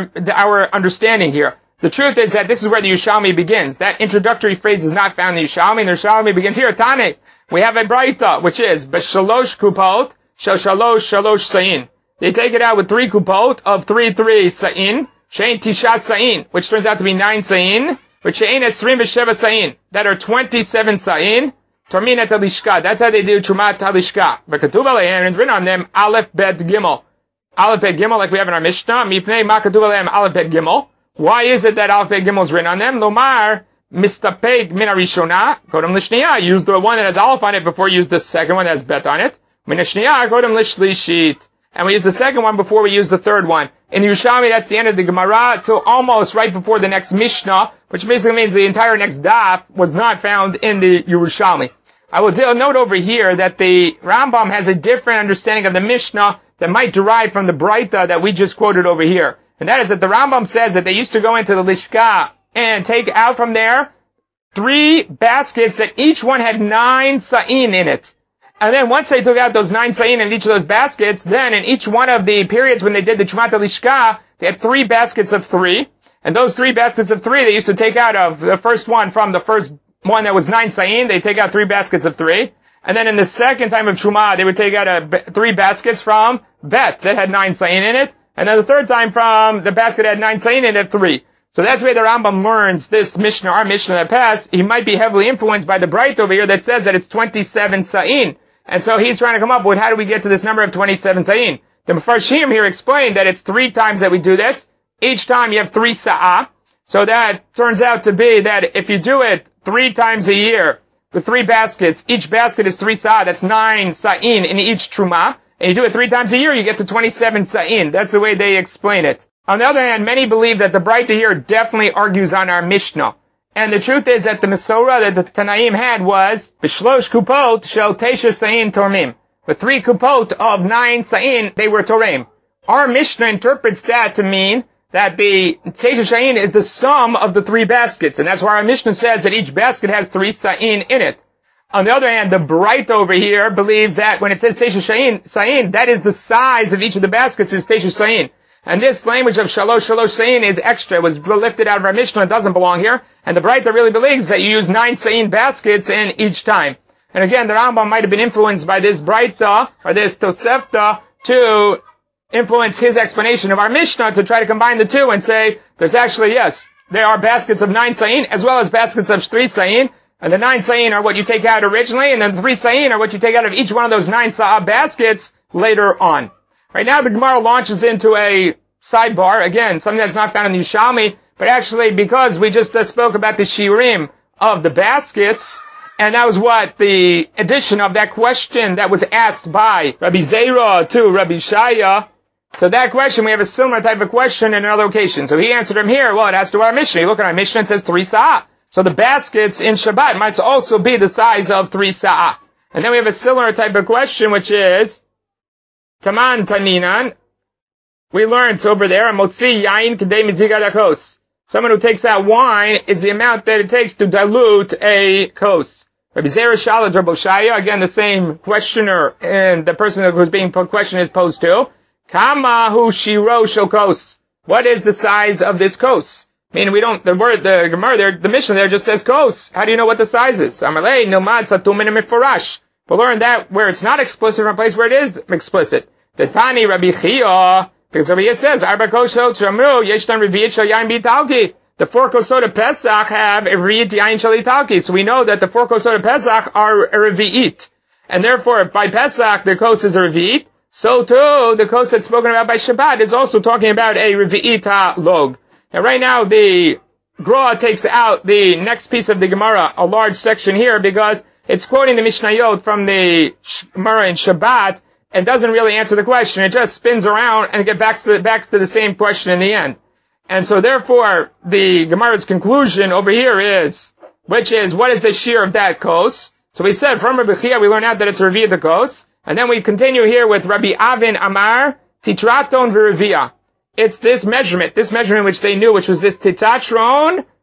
our understanding here. The truth is that this is where the Yerushalmi begins. That introductory phrase is not found in the Yerushalmi, and the Yerushalmi begins here. Tane, we have a braita which is b'shalosh kupot shel shalosh sa'in. They take it out with 3 kupot of 3 sa'in, shein tisha sa'in, which turns out to be 9 sa'in, which shein esrim v'sheva sa'in, that are 27 sa'in, torminet halishka. That's how they do trumat halishka. But katuv aleihem, and written on them, aleph bet gimel. Aleph bet gimel, like we have in our Mishnah, mipnei ma katuv aleihem aleph bet gimel. Why is it that aleph bet gimel is written on them? Lomar, mistapeg min harishona, kodem lishniya. Use the one that has aleph on it before you use the second one that has bet on it. Min hashniya, kodem lishlishit. And we use the second one before we use the third one. In the Yerushalmi, that's the end of the Gemara, till almost right before the next Mishnah, which basically means the entire next daf was not found in the Yerushalmi. I will note over here that the Rambam has a different understanding of the Mishnah that might derive from the Braita that we just quoted over here. And that is that the Rambam says that they used to go into the Lishka and take out from there 3 baskets that each one had 9 sa'in in it. And then once they took out those 9 sa'in in each of those baskets, then in each one of the periods when they did the Trumat HaLishka, they had 3 baskets of 3. And those 3 baskets of 3, they used to take out of the first one from the first one that was 9 sa'in, they take out 3 baskets of 3. And then in the second time of Trumah, they would take out 3 baskets from Bet that had 9 sa'in in it. And then the third time from the basket that had 9 sa'in in it, 3. So that's where the Rambam learns this Mishnah, our Mishnah that passed. He might be heavily influenced by the Braita over here that says that it's 27 sa'in. And so he's trying to come up with how do we get to this number of 27 sa'in. The Mefarshim here explained that it's 3 times that we do this. Each time you have 3 sa'ah. So that turns out to be that if you do it 3 times a year with 3 baskets, each basket is 3 sa'ah. That's 9 sa'in in each trumah. And you do it 3 times a year, you get to 27 sa'in. That's the way they explain it. On the other hand, many believe that the Braita here definitely argues on our Mishnah. And the truth is that the Mesorah that the Tanaim had was B'shlosh kupot shel tesha sa'in tormim. With 3 kupot of 9 sa'in, they were torem. Our Mishnah interprets that to mean that the tesha sa'in is the sum of the 3 baskets. And that's why our Mishnah says that each basket has 3 sa'in in it. On the other hand, the Bright over here believes that when it says tesha sa'in, that is the size of each of the baskets is tesha sa'in. And this language of shalosh sa'in is extra. It was lifted out of our Mishnah. It doesn't belong here. And the Braita really believes that you use 9 sa'in baskets in each time. And again, the Rambam might have been influenced by this Braita, or this Tosefta, to influence his explanation of our Mishnah to try to combine the two and say, there's actually, yes, there are baskets of 9 sa'in, as well as baskets of 3 sa'in. And the 9 sa'in are what you take out originally, and then the 3 sa'in are what you take out of each one of those 9 sa'ah baskets later on. Right now, the Gemara launches into a sidebar, again, something that's not found in the Yerushalmi, but actually because we just spoke about the shirim of the baskets, and that was what the addition of that question that was asked by Rabbi Zera to Rabbi Shaya. So that question, we have a similar type of question in another location. So he answered him here, well, it has to do with our Mishnah. You look at our Mishnah, it says 3 sa'ah. So the baskets in Shabbat might also be the size of 3 sa'ah. And then we have a similar type of question, which is, Taman Taninan, we learned over there, Motzi Yain Kedei Mizigad HaKos. Someone who takes out wine is the amount that it takes to dilute a kos. Rabbi Zera Shalat Rabbi Shaya, again the same questioner, and the person who's being questioned is posed to. Kama hu shiro shel kos. What is the size of this kos? I mean, we don't, the Gemara there, the Mishnah there just says kos. How do you know what the size is? Amalei nilmad satumin mifarash. But learn that where it's not explicit from a place where it is explicit. The Tani Rabbi Chia, because Rabbi Chia says, Arba kosot shamru yeshtan revi'it shel yain bitalki. The 4 kosot of Pesach have a revi'it yain shel italki. So we know that the 4 kosot of Pesach are a revi'it. And therefore, by Pesach, the kos is a revi'it. So too, the kos that's spoken about by Shabbat is also talking about a revi'it ha-log. Now right now, the Gra takes out the next piece of the Gemara, a large section here, because it's quoting the Mishnayot from the Gemara in Shabbat, and doesn't really answer the question. It just spins around and gets back to the same question in the end. And so therefore, the Gemara's conclusion over here is, which is, what is the shear of that kos? So we said, from Rabbi Chia, we learn out that it's Revi'ah the kos. And then we continue here with Rabbi Avin Amar, Titraton v'Revi'ah. It's this measurement which they knew, which was this titraton, or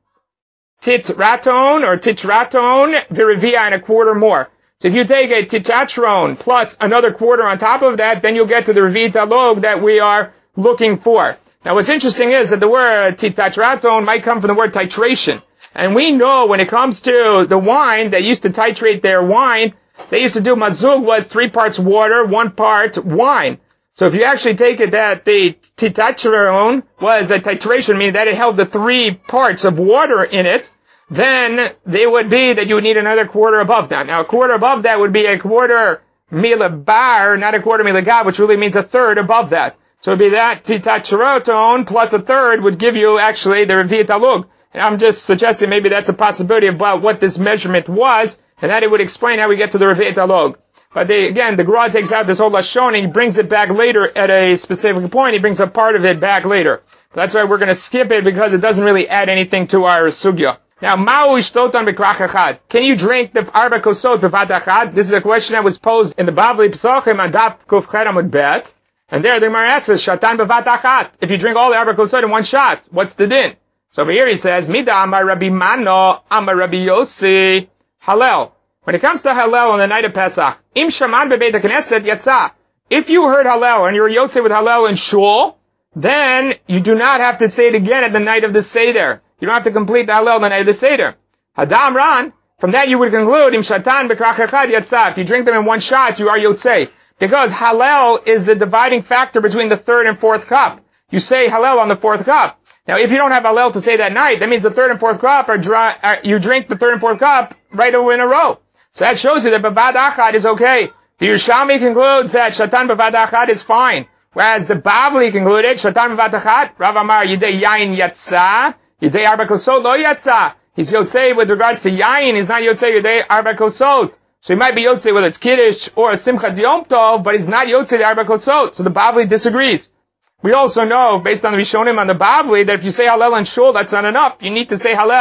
titraton, v'Revi'ah, and a quarter more. So if you take a titatron plus another quarter on top of that, then you'll get to the revi'it halog that we are looking for. Now what's interesting is that the word titatraton might come from the word titration. And we know when it comes to the wine, they used to titrate their wine, they used to do mazug was 3 parts water, 1 part wine. So if you actually take it that the titatron was a titration, meaning that it held the 3 parts of water in it, then they would be that you would need another quarter above that. Now, a quarter above that would be a quarter milabar, not a quarter milagab, which really means a third above that. So it would be that titacharoton plus a third would give you actually the revi'it halog. And I'm just suggesting maybe that's a possibility about what this measurement was, and that it would explain how we get to the revi'it halog. But the Gra takes out this whole lashon and he brings it back later at a specific point. He brings a part of it back later. That's why we're going to skip it because it doesn't really add anything to our sugya. Now, ma'u ishtotan b'krach echad. Can you drink the 4 kosot b'vat echad? This is a question that was posed in the Bavli Pesachim on Daf Kuf Cher Amud Bet. And there the Gemara asks, shatan b'vat echad. If you drink all the 4 kosot in one shot, what's the din? So over here he says, Mida amar Rabbi Mano, amar Rabbi Yossi, Halel. When it comes to Halel on the night of Pesach, im shaman bebeit HaKnesset yatsa. If you heard Halel and you were Yotze with Halel in Shul, then you do not have to say it again at the night of the Seder. You don't have to complete the Halel on the night of the Seder. Hadam Ran, from that you would conclude, im shatan b'krach echad yatsa. If you drink them in one shot, you are Yotze. Because Halel is the dividing factor between the 3rd and 4th cup. You say Halel on the 4th cup. Now, if you don't have Halel to say that night, that means the 3rd and 4th cup are dry, you drink the 3rd and 4th cup right in a row. So that shows you that b'vad achad is okay. The Yerushalmi concludes that shatan b'vad achad is fine. Whereas the Bavli concluded, shatan b'vad achad, Rav Amar yidei yain yatsa, yidei 4 kosot lo yatsa. He's yotzei with regards to yain, he's not yotzei yidei 4 kosot. So he might be yotzei whether it's kiddush or a simchat yom tov, but he's not yotzei the 4 kosot. So the Bavli disagrees. We also know, based on the Rishonim on the Bavli, that if you say Hallel and Shul, that's not enough. You need to say Hallel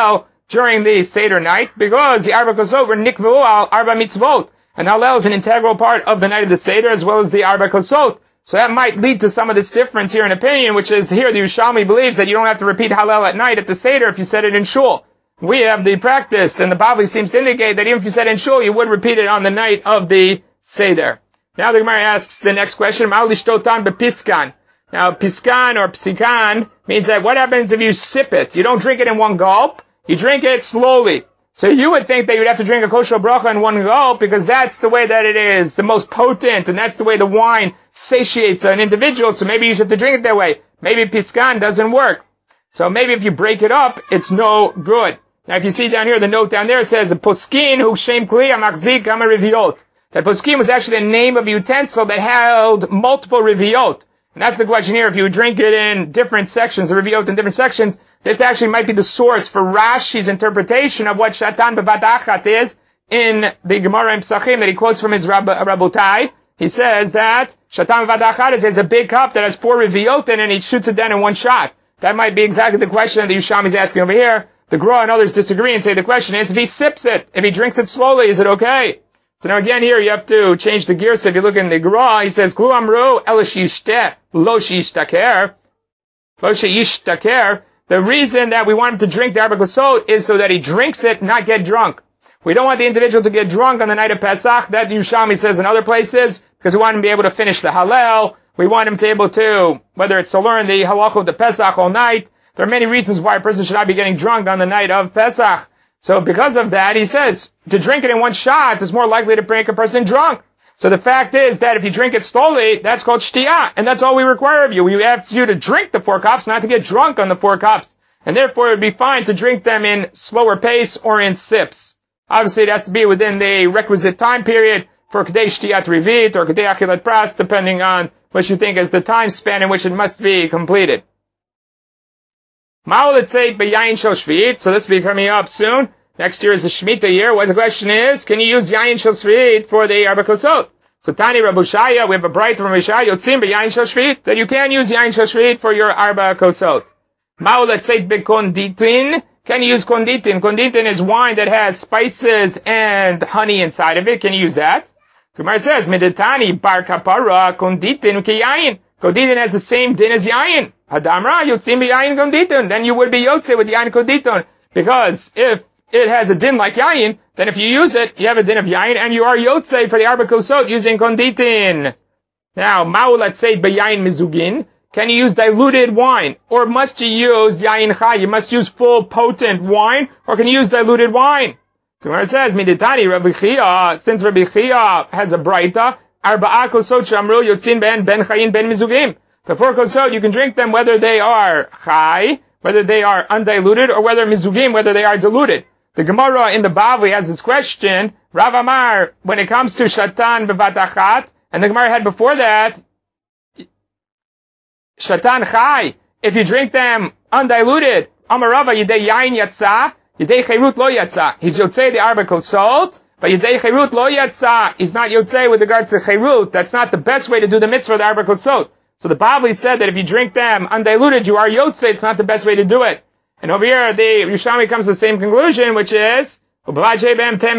during the Seder night, because the Arba Kosot were nikvu al Arba Mitzvot. And Hallel is an integral part of the night of the Seder, as well as the Arba Kosot. So that might lead to some of this difference here in opinion, which is here the Yerushalmi believes that you don't have to repeat Hallel at night at the Seder if you said it in Shul. We have the practice, and the Bavli seems to indicate that even if you said it in Shul, you would repeat it on the night of the Seder. Now the Gemara asks the next question, Ma'al lishtotan bepiskan. Now, piskan or psikan means that what happens if you sip it? You don't drink it in one gulp, you drink it slowly. So you would think that you'd have to drink a kosher bracha in one gulp because that's the way that it is, the most potent, and that's the way the wine satiates an individual, so maybe you should have to drink it that way. Maybe piskan doesn't work. So maybe if you break it up, it's no good. Now if you see down here, the note down there says, poskin hu shem kli amachzik gama reviot. That poskin was actually the name of a utensil that held multiple reviot. And that's the question here. If you drink it in different sections, the reviot in different sections, this actually might be the source for Rashi's interpretation of what Shatan Bevat Achat is in the Gemara in Pesachim that he quotes from his Rabotai. He says that Shatan Bevat Achat is a big cup that has 4 reviot in it and he shoots it down in one shot. That might be exactly the question that the Yerushalmi is asking over here. The Gra and others disagree and say the question is, if he sips it, if he drinks it slowly, is it okay? So now again here you have to change the gear. So if you look in the Gra, he says, Klu amru el shishte lo shishtaker. Lo shishtaker. The reason that we want him to drink the Arba Kosot is so that he drinks it, not get drunk. We don't want the individual to get drunk on the night of Pesach. That Yerushalmi says in other places, because we want him to be able to finish the Hallel. We want him to be able to, whether it's to learn the halach of the Pesach all night. There are many reasons why a person should not be getting drunk on the night of Pesach. So because of that, he says, to drink it in one shot is more likely to make a person drunk. So the fact is that if you drink it slowly, that's called shtiyah, and that's all we require of you. We ask you to drink the 4 cups, not to get drunk on the 4 cups. And therefore it would be fine to drink them in slower pace or in sips. Obviously it has to be within the requisite time period for Kedei Shtiyat Rivit or Kedei Achilat Pras, depending on what you think is the time span in which it must be completed. So this will be coming up soon. Next year is the Shemitah year. What the question is, can you use Yain Shel Shvit for the Arba Kosot? So Tani Rabu Shaya, we have a bright from Rishai, Yotzim Yain Shel Shvit, that you can use Yain Shel Shvit for your Arba Kosot. Let's say Konditin. Can you use Konditin? Konditin is wine that has spices and honey inside of it. Can you use that? Gemara says, Meditani Bar Kapara Konditin Ukiyain. Konditin has the same din as Yain. Hadamra Yotzim Yain Konditin. Then you would be Yotze with Yain Konditin. Because if it has a din like Yain, then if you use it, you have a din of Yain, and you are Yotze for the Arba Kosot using Konditin. Now, let's say Beyain Mizugin. Can you use diluted wine? Or must you use Yain Chai? You must use full potent wine? Or can you use diluted wine? So where it says, Miditani Rabbi Chia, since Rabbi Chia has a braita, Arba'a Kosot Shamru Yotzin Ben Chayin Ben Mizugim. The 4 Kosot, you can drink them whether they are Chai, whether they are undiluted, or whether Mizugim, whether they are diluted. The Gemara in the Bavli has this question, Rav Amar, when it comes to Shatan Bevat Achat, and the Gemara had before that, Shatan Chai, if you drink them undiluted, Amarava Yidei Yain Yatsa, Yidei Cherut Lo Yatsa. He's Yotzei the Arba Kosot, but Yidei Cherut Lo Yatsa. He's not Yotzei with regards to Cherut. That's not the best way to do the mitzvah of the Arba Kosot. So the Bavli said that if you drink them undiluted, you are Yotzei. It's not the best way to do it. And over here, the Yerushalmi comes to the same conclusion, which is, as long as they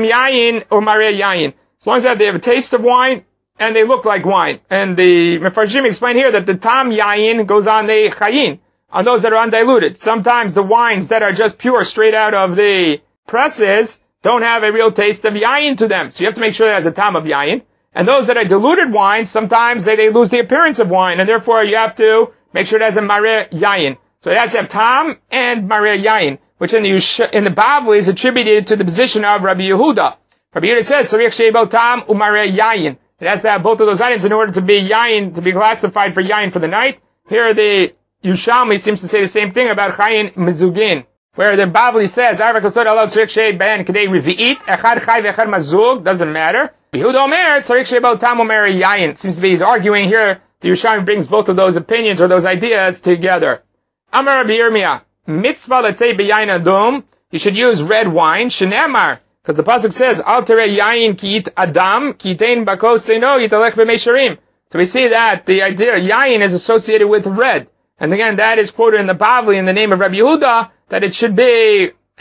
have a taste of wine, and they look like wine. And the Mefarshim explain here that the tam yayin goes on the chayin, on those that are undiluted. Sometimes the wines that are just pure, straight out of the presses, don't have a real taste of yayin to them. So you have to make sure that it has a tam of yayin. And those that are diluted wines, sometimes they lose the appearance of wine, and therefore you have to make sure it has a mareh yayin. So it has to have tam and mareh yayin, which in the Bavli is attributed to the position of Rabbi Yehuda. Rabbi Yehuda says, so tam umareh yayin. It has to have both of those items in order to be yayin, to be classified for yayin for the night. Here the Yerushalmi seems to say the same thing about chayin mizugin, where the Bavli says, Arba Kosot alav tzarich shei ben kedei revi'it, echad chay ve'echad mazug, doesn't matter. Yehuda omer, tzarich shei bo tam umareh yayin. Seems to be he's arguing here, the Yerushalmi brings both of those opinions or those ideas together. Amar Rabbi Yirmiyah, mitzvah, let's say beyayin adum, you should use red wine, shenemar, because the pasuk says, al tereh yayin ki it adam, ki itein bako seino yitalech b'meisharim. So we see that the idea yayin is associated with red. And again, that is quoted in the Bavli in the name of Rabbi Yehuda, that it should be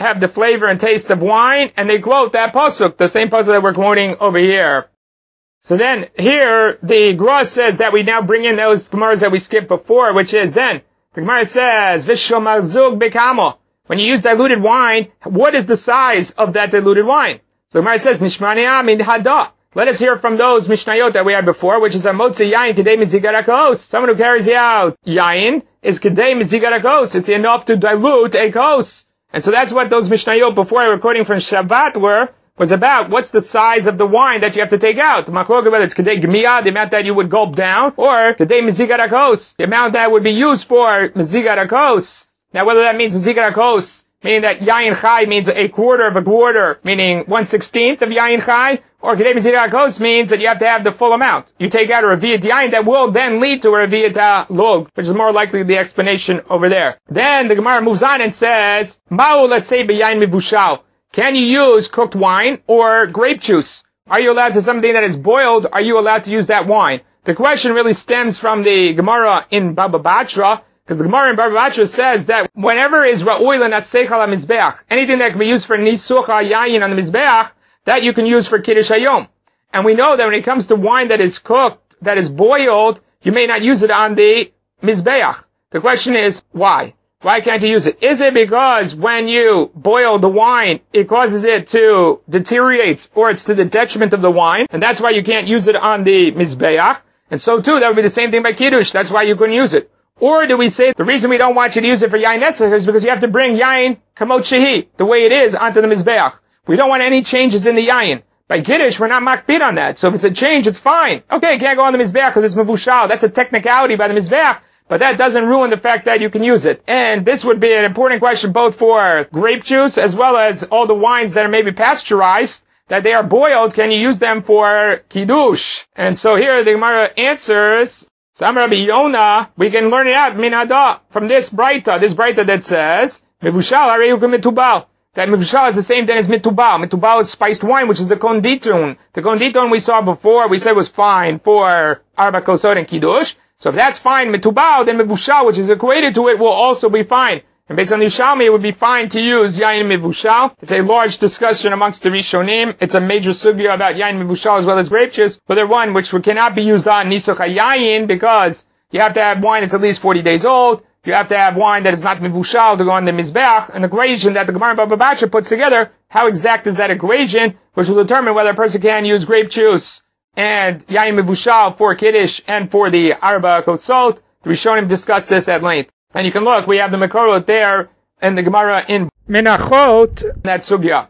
have the flavor and taste of wine, and they quote that pasuk, the same pasuk that we're quoting over here. So then, here, the Gra says that we now bring in those Gemaras that we skipped before, which is then, the Gemara says, Vishlo Mazug Bekamo. When you use diluted wine, what is the size of that diluted wine? So the Gemara says, Nishmaniya min hada. Let us hear from those Mishnayot that we had before, which is Amotzi Yain Kedei Mizigarakos. Someone who carries out Yain is Kedei Mizigarakos. It's enough to dilute a kos. And so that's what those Mishnayot before I were quoting from Shabbat was about. What's the size of the wine that you have to take out? The machlok, whether it's Kedei Gmiya, the amount that you would gulp down, or Kedei Mizigarakos, the amount that would be used for Mizigarakos. Now whether that means Mizigarakos, meaning that Yain Chai means a quarter of a quarter, meaning 1/16 of Yain Chai, or Kedei Mizigarakos means that you have to have the full amount. You take out a Reviyat Yain that will then lead to a Reviyat Log, which is more likely the explanation over there. Then the Gemara moves on and says, Ma'u, let's say, B'yain Mivushal. Can you use cooked wine or grape juice? Are you allowed to something that is boiled? Are you allowed to use that wine? The question really stems from the Gemara in Baba Batra, because the Gemara in Baba Batra says that whenever is Ra'oi l'naseichal ha-mizbeach, anything that can be used for nisuch ha-yayin on the mizbeach, that you can use for Kiddush Hayom. And we know that when it comes to wine that is cooked, that is boiled, you may not use it on the mizbeach. The question is, why? Why can't you use it? Is it because when you boil the wine, it causes it to deteriorate, or it's to the detriment of the wine, and that's why you can't use it on the mizbeach? And so too, that would be the same thing by Kiddush. That's why you couldn't use it. Or do we say the reason we don't want you to use it for Yain Nesach is because you have to bring Yain Kamot Shehi, the way it is, onto the mizbeach. We don't want any changes in the Yain. By Kiddush, we're not makpid on that. So if it's a change, it's fine. Okay, it can't go on the mizbeach because it's mevushal. That's a technicality by the mizbeach. But that doesn't ruin the fact that you can use it. And this would be an important question both for grape juice as well as all the wines that are maybe pasteurized, that they are boiled. Can you use them for Kiddush? And so here the Gemara answers, Sam Rabbi Yonah, we can learn it out, minada, from this Braita that says, Mevushal harei hu mitubal. That Mevushal is the same thing as mitubal. Mitubal is spiced wine, which is the konditun. The konditun we saw before, we said was fine for Arba Kosot and Kiddush. So if that's fine, Metubal, then Mevushal, which is equated to it, will also be fine. And based on the Yerushalmi, it would be fine to use Yain Mevushal. It's a large discussion amongst the Rishonim. It's a major sugya about Yain Mevushal as well as grape juice. But they're one which cannot be used on Nisuch HaYayin because you have to have wine that's at least 40 days old. You have to have wine that is not Mevushal to go on the Mizbeach. An equation that the Gemara Baba Batra puts together. How exact is that equation? Which will determine whether a person can use grape juice and Yain Mevushal for Kiddush and for the Arba Kosot. The Rishonim discuss this at length. And you can look, we have the Mekorot there, and the Gemara in Menachot, that Sugya.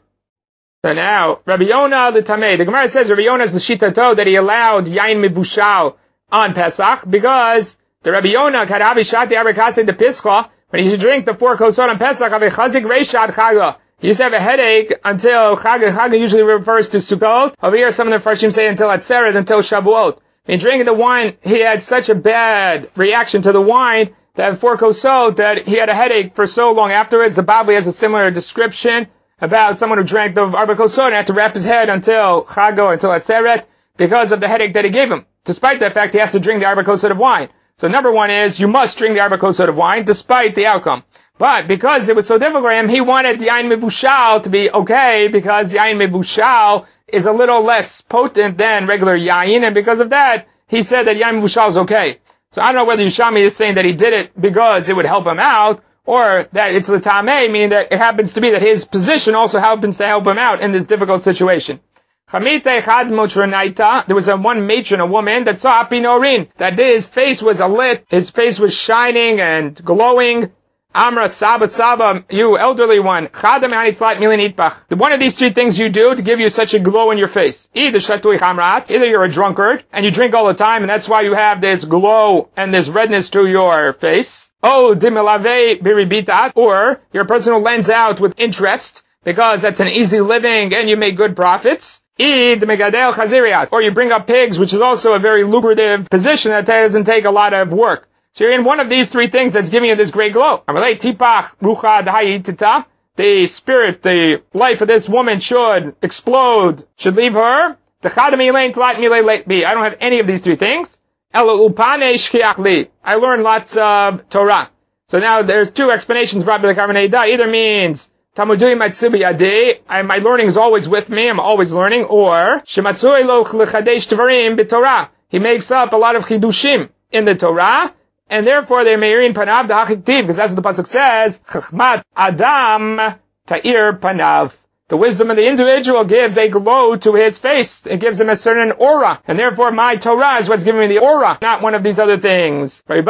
So now, Rabbi Yonah the Tameh, the Gemara says Rabbi Yonah is the Shitato that he allowed Yain Mevushal on Pesach, because the Rabbi Yonah had Abishati Abrakase de Pischa, when he used to drink the 4 Kosot on Pesach, Avichazik Reishat Chaga. He used to have a headache until Chag. Chag usually refers to Sukkot. Over here, some of the Farshim say until Atzeret, until Shavuot. In drinking the wine, he had such a bad reaction to the wine that 4 Kosot that he had a headache for so long afterwards. The Babli has a similar description about someone who drank the Arba Kosot and had to wrap his head until Chag, until Atzeret, because of the headache that he gave him. Despite that fact, he has to drink the Arba Kosot of wine. So number one is, you must drink the Arba Kosot of wine, despite the outcome. But because it was so difficult for him, he wanted Yain Mevushal to be okay, because Yain Mevushal is a little less potent than regular Yain, and because of that, he said that Yain Mevushal is okay. So I don't know whether Yerushalmi is saying that he did it because it would help him out, or that it's l'tamei, meaning that it happens to be that his position also happens to help him out in this difficult situation. There was one matron, a woman, that saw Apinorin, that his face was alit, his face was shining and glowing. Amra Saba, you elderly one, one of these 3 things you do to give you such a glow in your face. Either you're a drunkard, and you drink all the time, and that's why you have this glow and this redness to your face. Or you're a person who lends out with interest, because that's an easy living and you make good profits. Or you bring up pigs, which is also a very lucrative position that doesn't take a lot of work. So you're in one of these 3 things that's giving you this great glow. The spirit, the life of this woman should explode, should leave her. I don't have any of these 3 things. I learned lots of Torah. So now there's 2 explanations brought by the Karbanei Da. Either means Tamudui Matsubi Yadi, my learning is always with me, I'm always learning, or Shematsui lo l'chadesh tvarim b'Torah. He makes up a lot of chidushim in the Torah, and therefore they meirin panav da'achiktiv, because that's what the pasuk says, Chachmat Adam ta'ir panav. The wisdom of the individual gives a glow to his face. It gives him a certain aura. And therefore my Torah is what's giving me the aura, not one of these other things. Rabbi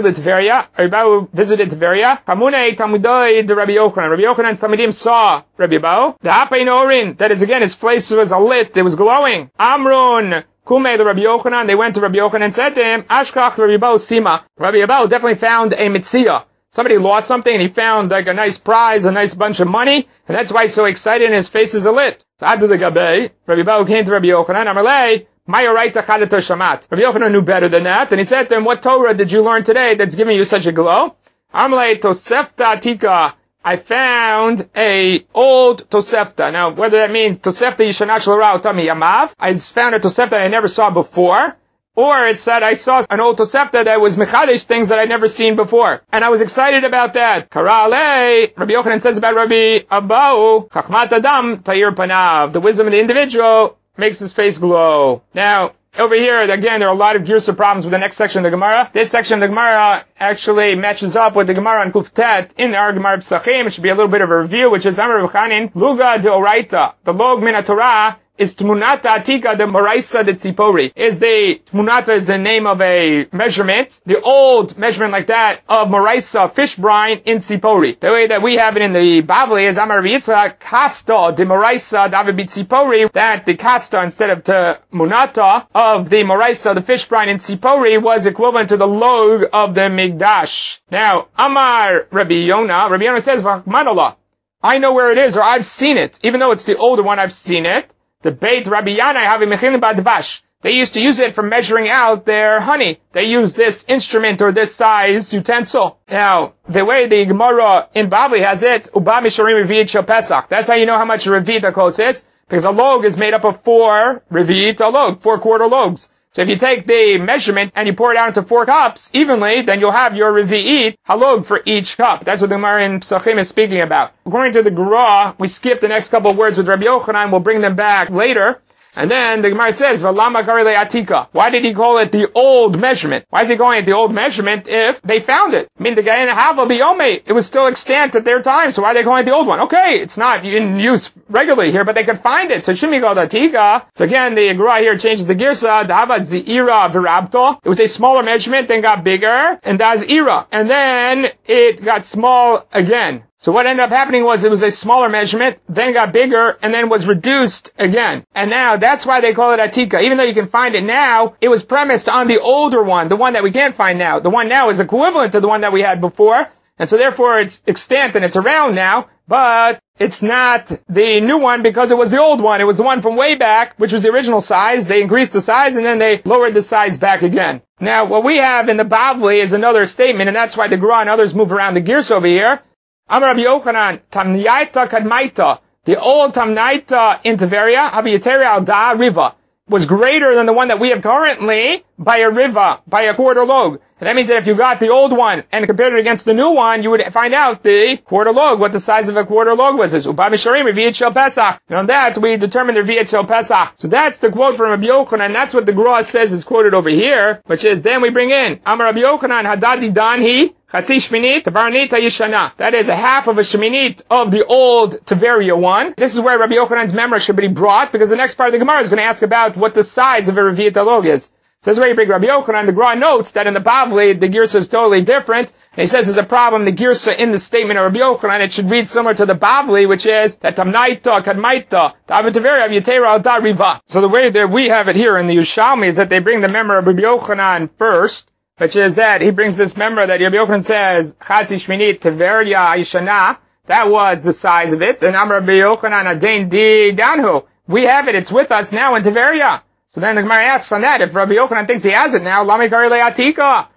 Bau visited Tveria. Hamunei Talmudoi de Rabbi Yochanan. Rabbi Yochanan's Talmudim saw Rabbi Bau. The Hapein Orin, that is again, his face was lit, it was glowing. Amrun, Kumei, the Rabbi Yochanan, they went to Rabbi Yochanan and said to him, Ashkach Rabbi Bau Sima. Rabbi Bau definitely found a mitzvah. Somebody lost something and he found like a nice prize, a nice bunch of money, and that's why he's so excited and his face is lit. So after the Gabay, Rabbi Bau came to Rabbi Yochanan, Amalei, Mayoraita Chadato Shamat. Rabbi Yochanan knew better than that, and he said to him, what Torah did you learn today that's giving you such a glow? Amalei Tosefta Tika. I found a old Tosefta. Now, whether that means Tosefta Yishanash L'Ra Otami Yamav, I found a Tosefta I never saw before, or it said I saw an old Tosefta that was Mechadesh things that I'd never seen before. And I was excited about that. Kara'alei, Rabbi Yochanan says about Rabbi Abau, Chachmat Adam Ta'ir Panav. The wisdom of the individual makes his face glow. Now, over here, again, there are a lot of Girsa problems with the next section of the Gemara. This section of the Gemara actually matches up with the Gemara on Kuftet in our Gemara Psachim. It should be a little bit of a review, which is Amar Rav Chanin, Luga de Oraita. The log min Torah is Tmunata Atika de Moraisa de Tzipori. Tmunata is the name of a measurement, the old measurement like that of Moraisa, fish brine in Tzipori. The way that we have it in the Bavli is Amar Yitzchak, Kasta de Moraisa David Tzipori, that the Kasta instead of Tmunata of the Moraisa, the fish brine in Tzipori, was equivalent to the log of the Migdash. Now, Amar Rabbi Yonah says, Vachmanallah, I know where it is, or I've seen it. Even though it's the older one, I've seen it. The Beit Rabbi Yanai have a mechilin badvash. They used to use it for measuring out their honey. They use this instrument or this size utensil. Now, the way the Gemara in Bavli has it, Uba Misharim Revit Shel Pesach. That's how you know how much a Revit Akos is, because a log is made up of 4 Revit a log, 4 quarter logs. So if you take the measurement and you pour it out into 4 cups evenly, then you'll have your Revi'it halog for each cup. That's what the Gemara in Psachim is speaking about. According to the Gra, we skip the next couple of words with Rabbi Yochanan. We'll bring them back later. And then the Gemara says, V'lama karile atika. Why did he call it the old measurement? Why is he calling it the old measurement if they found it? I mean, the Gayan Hava Biyome, it was still extant at their time, so why are they calling it the old one? Okay, it's not in use regularly here, but they could find it, so it shouldn't be called atika. So again, the Gemara here changes the girsa, Dava Z'ira V'rabto. It was a smaller measurement, then got bigger, and that's ira. And then it got small again. So what ended up happening was it was a smaller measurement, then got bigger, and then was reduced again. And now that's why they call it Atika. Even though you can find it now, it was premised on the older one, the one that we can't find now. The one now is equivalent to the one that we had before, and so therefore it's extant and it's around now, but it's not the new one because it was the old one. It was the one from way back, which was the original size. They increased the size and then they lowered the size back again. Now what we have in the Bavli is another statement, and that's why the Gra and others move around the gears over here. Amar Rabbi Yochanan, Tamnaita Kadmaita, the old Tamnaita in Tveria, Haviyateri al Da Riva, was greater than the one that we have currently by a riva, by a quarter log. And that means that if you got the old one and compared it against the new one, you would find out the quarter log, what the size of a quarter log was. It's Uba Misharim Revit Shel Pesach. And on that, we determined the Revit Shel Pesach. So that's the quote from Rabbi Yochanan, and that's what the Gra says is quoted over here, which is, then we bring in, Amar Rabbi Yochanan, Hadadi Danhi, Chatzi Shminit, Tavarnit Yishana. That is a half of a Shminit of the old Tveria one. This is where Rabbi Yochanan's memory should be brought, because the next part of the Gemara is going to ask about what the size of a Revit log is. So this is where you bring Rabbi Yochanan. The Gra notes that in the Bavli, the Girsa is totally different. And he says there's a problem, the Girsa in the statement of Rabbi Yochanan, it should read similar to the Bavli, which is that Tamnaita, Kadmaita, Ta'avitaveri, Avitera, Al-Da, Riva. So the way that we have it here in the Yushalmi is that they bring the memory of Rabbi Yochanan first, which is that he brings this memory that Rabbi Yochanan says, Chatzi Shminit, Tveria, Yishana. That was the size of it. And Amar Rabbi Yochanan, Adain Di Danhu. We have it, it's with us now in Tveria. So then the Gemara asks on that, if Rabbi Yochanan thinks he has it now, Lami Karile Atika.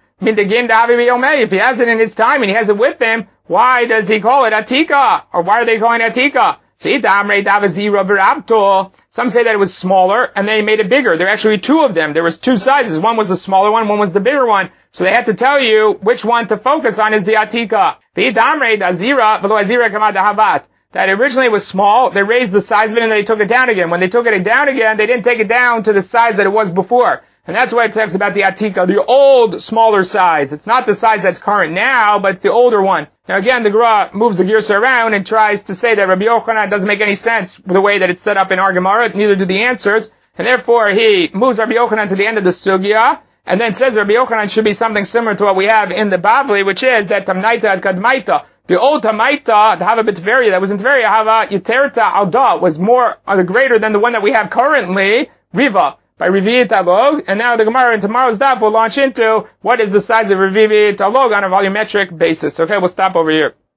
If he has it in his time and he has it with him, why does he call it Atika? Or why are they calling it Atika? Some say that it was smaller and they made it bigger. There are actually 2 of them. There was 2 sizes. One was the smaller one was the bigger one. So they had to tell that originally it was small, they raised the size of it and they took it down again. When they took it down again, they didn't take it down to the size that it was before. And that's why it talks about the Atika, the old, smaller size. It's not the size that's current now, but it's the older one. Now again, the Gra moves the Girsa around and tries to say that Rabbi Yochanan doesn't make any sense the way that it's set up in our Gemara, neither do the answers. And therefore, he moves Rabbi Yochanan to the end of the Sugya, and then says Rabbi Yochanan should be something similar to what we have in the Bavli, which is that Tamnaita ad Kadmaita. The old Tamaita, the Hava B'Tveria, that was in Tveria, Hava Yiterta Alda, was more, greater than the one that we have currently, Riva, by Riviyat Alog. And now the Gemara in tomorrow's daf will launch into what is the size of Riviyat Alog on a volumetric basis. Okay, we'll stop over here.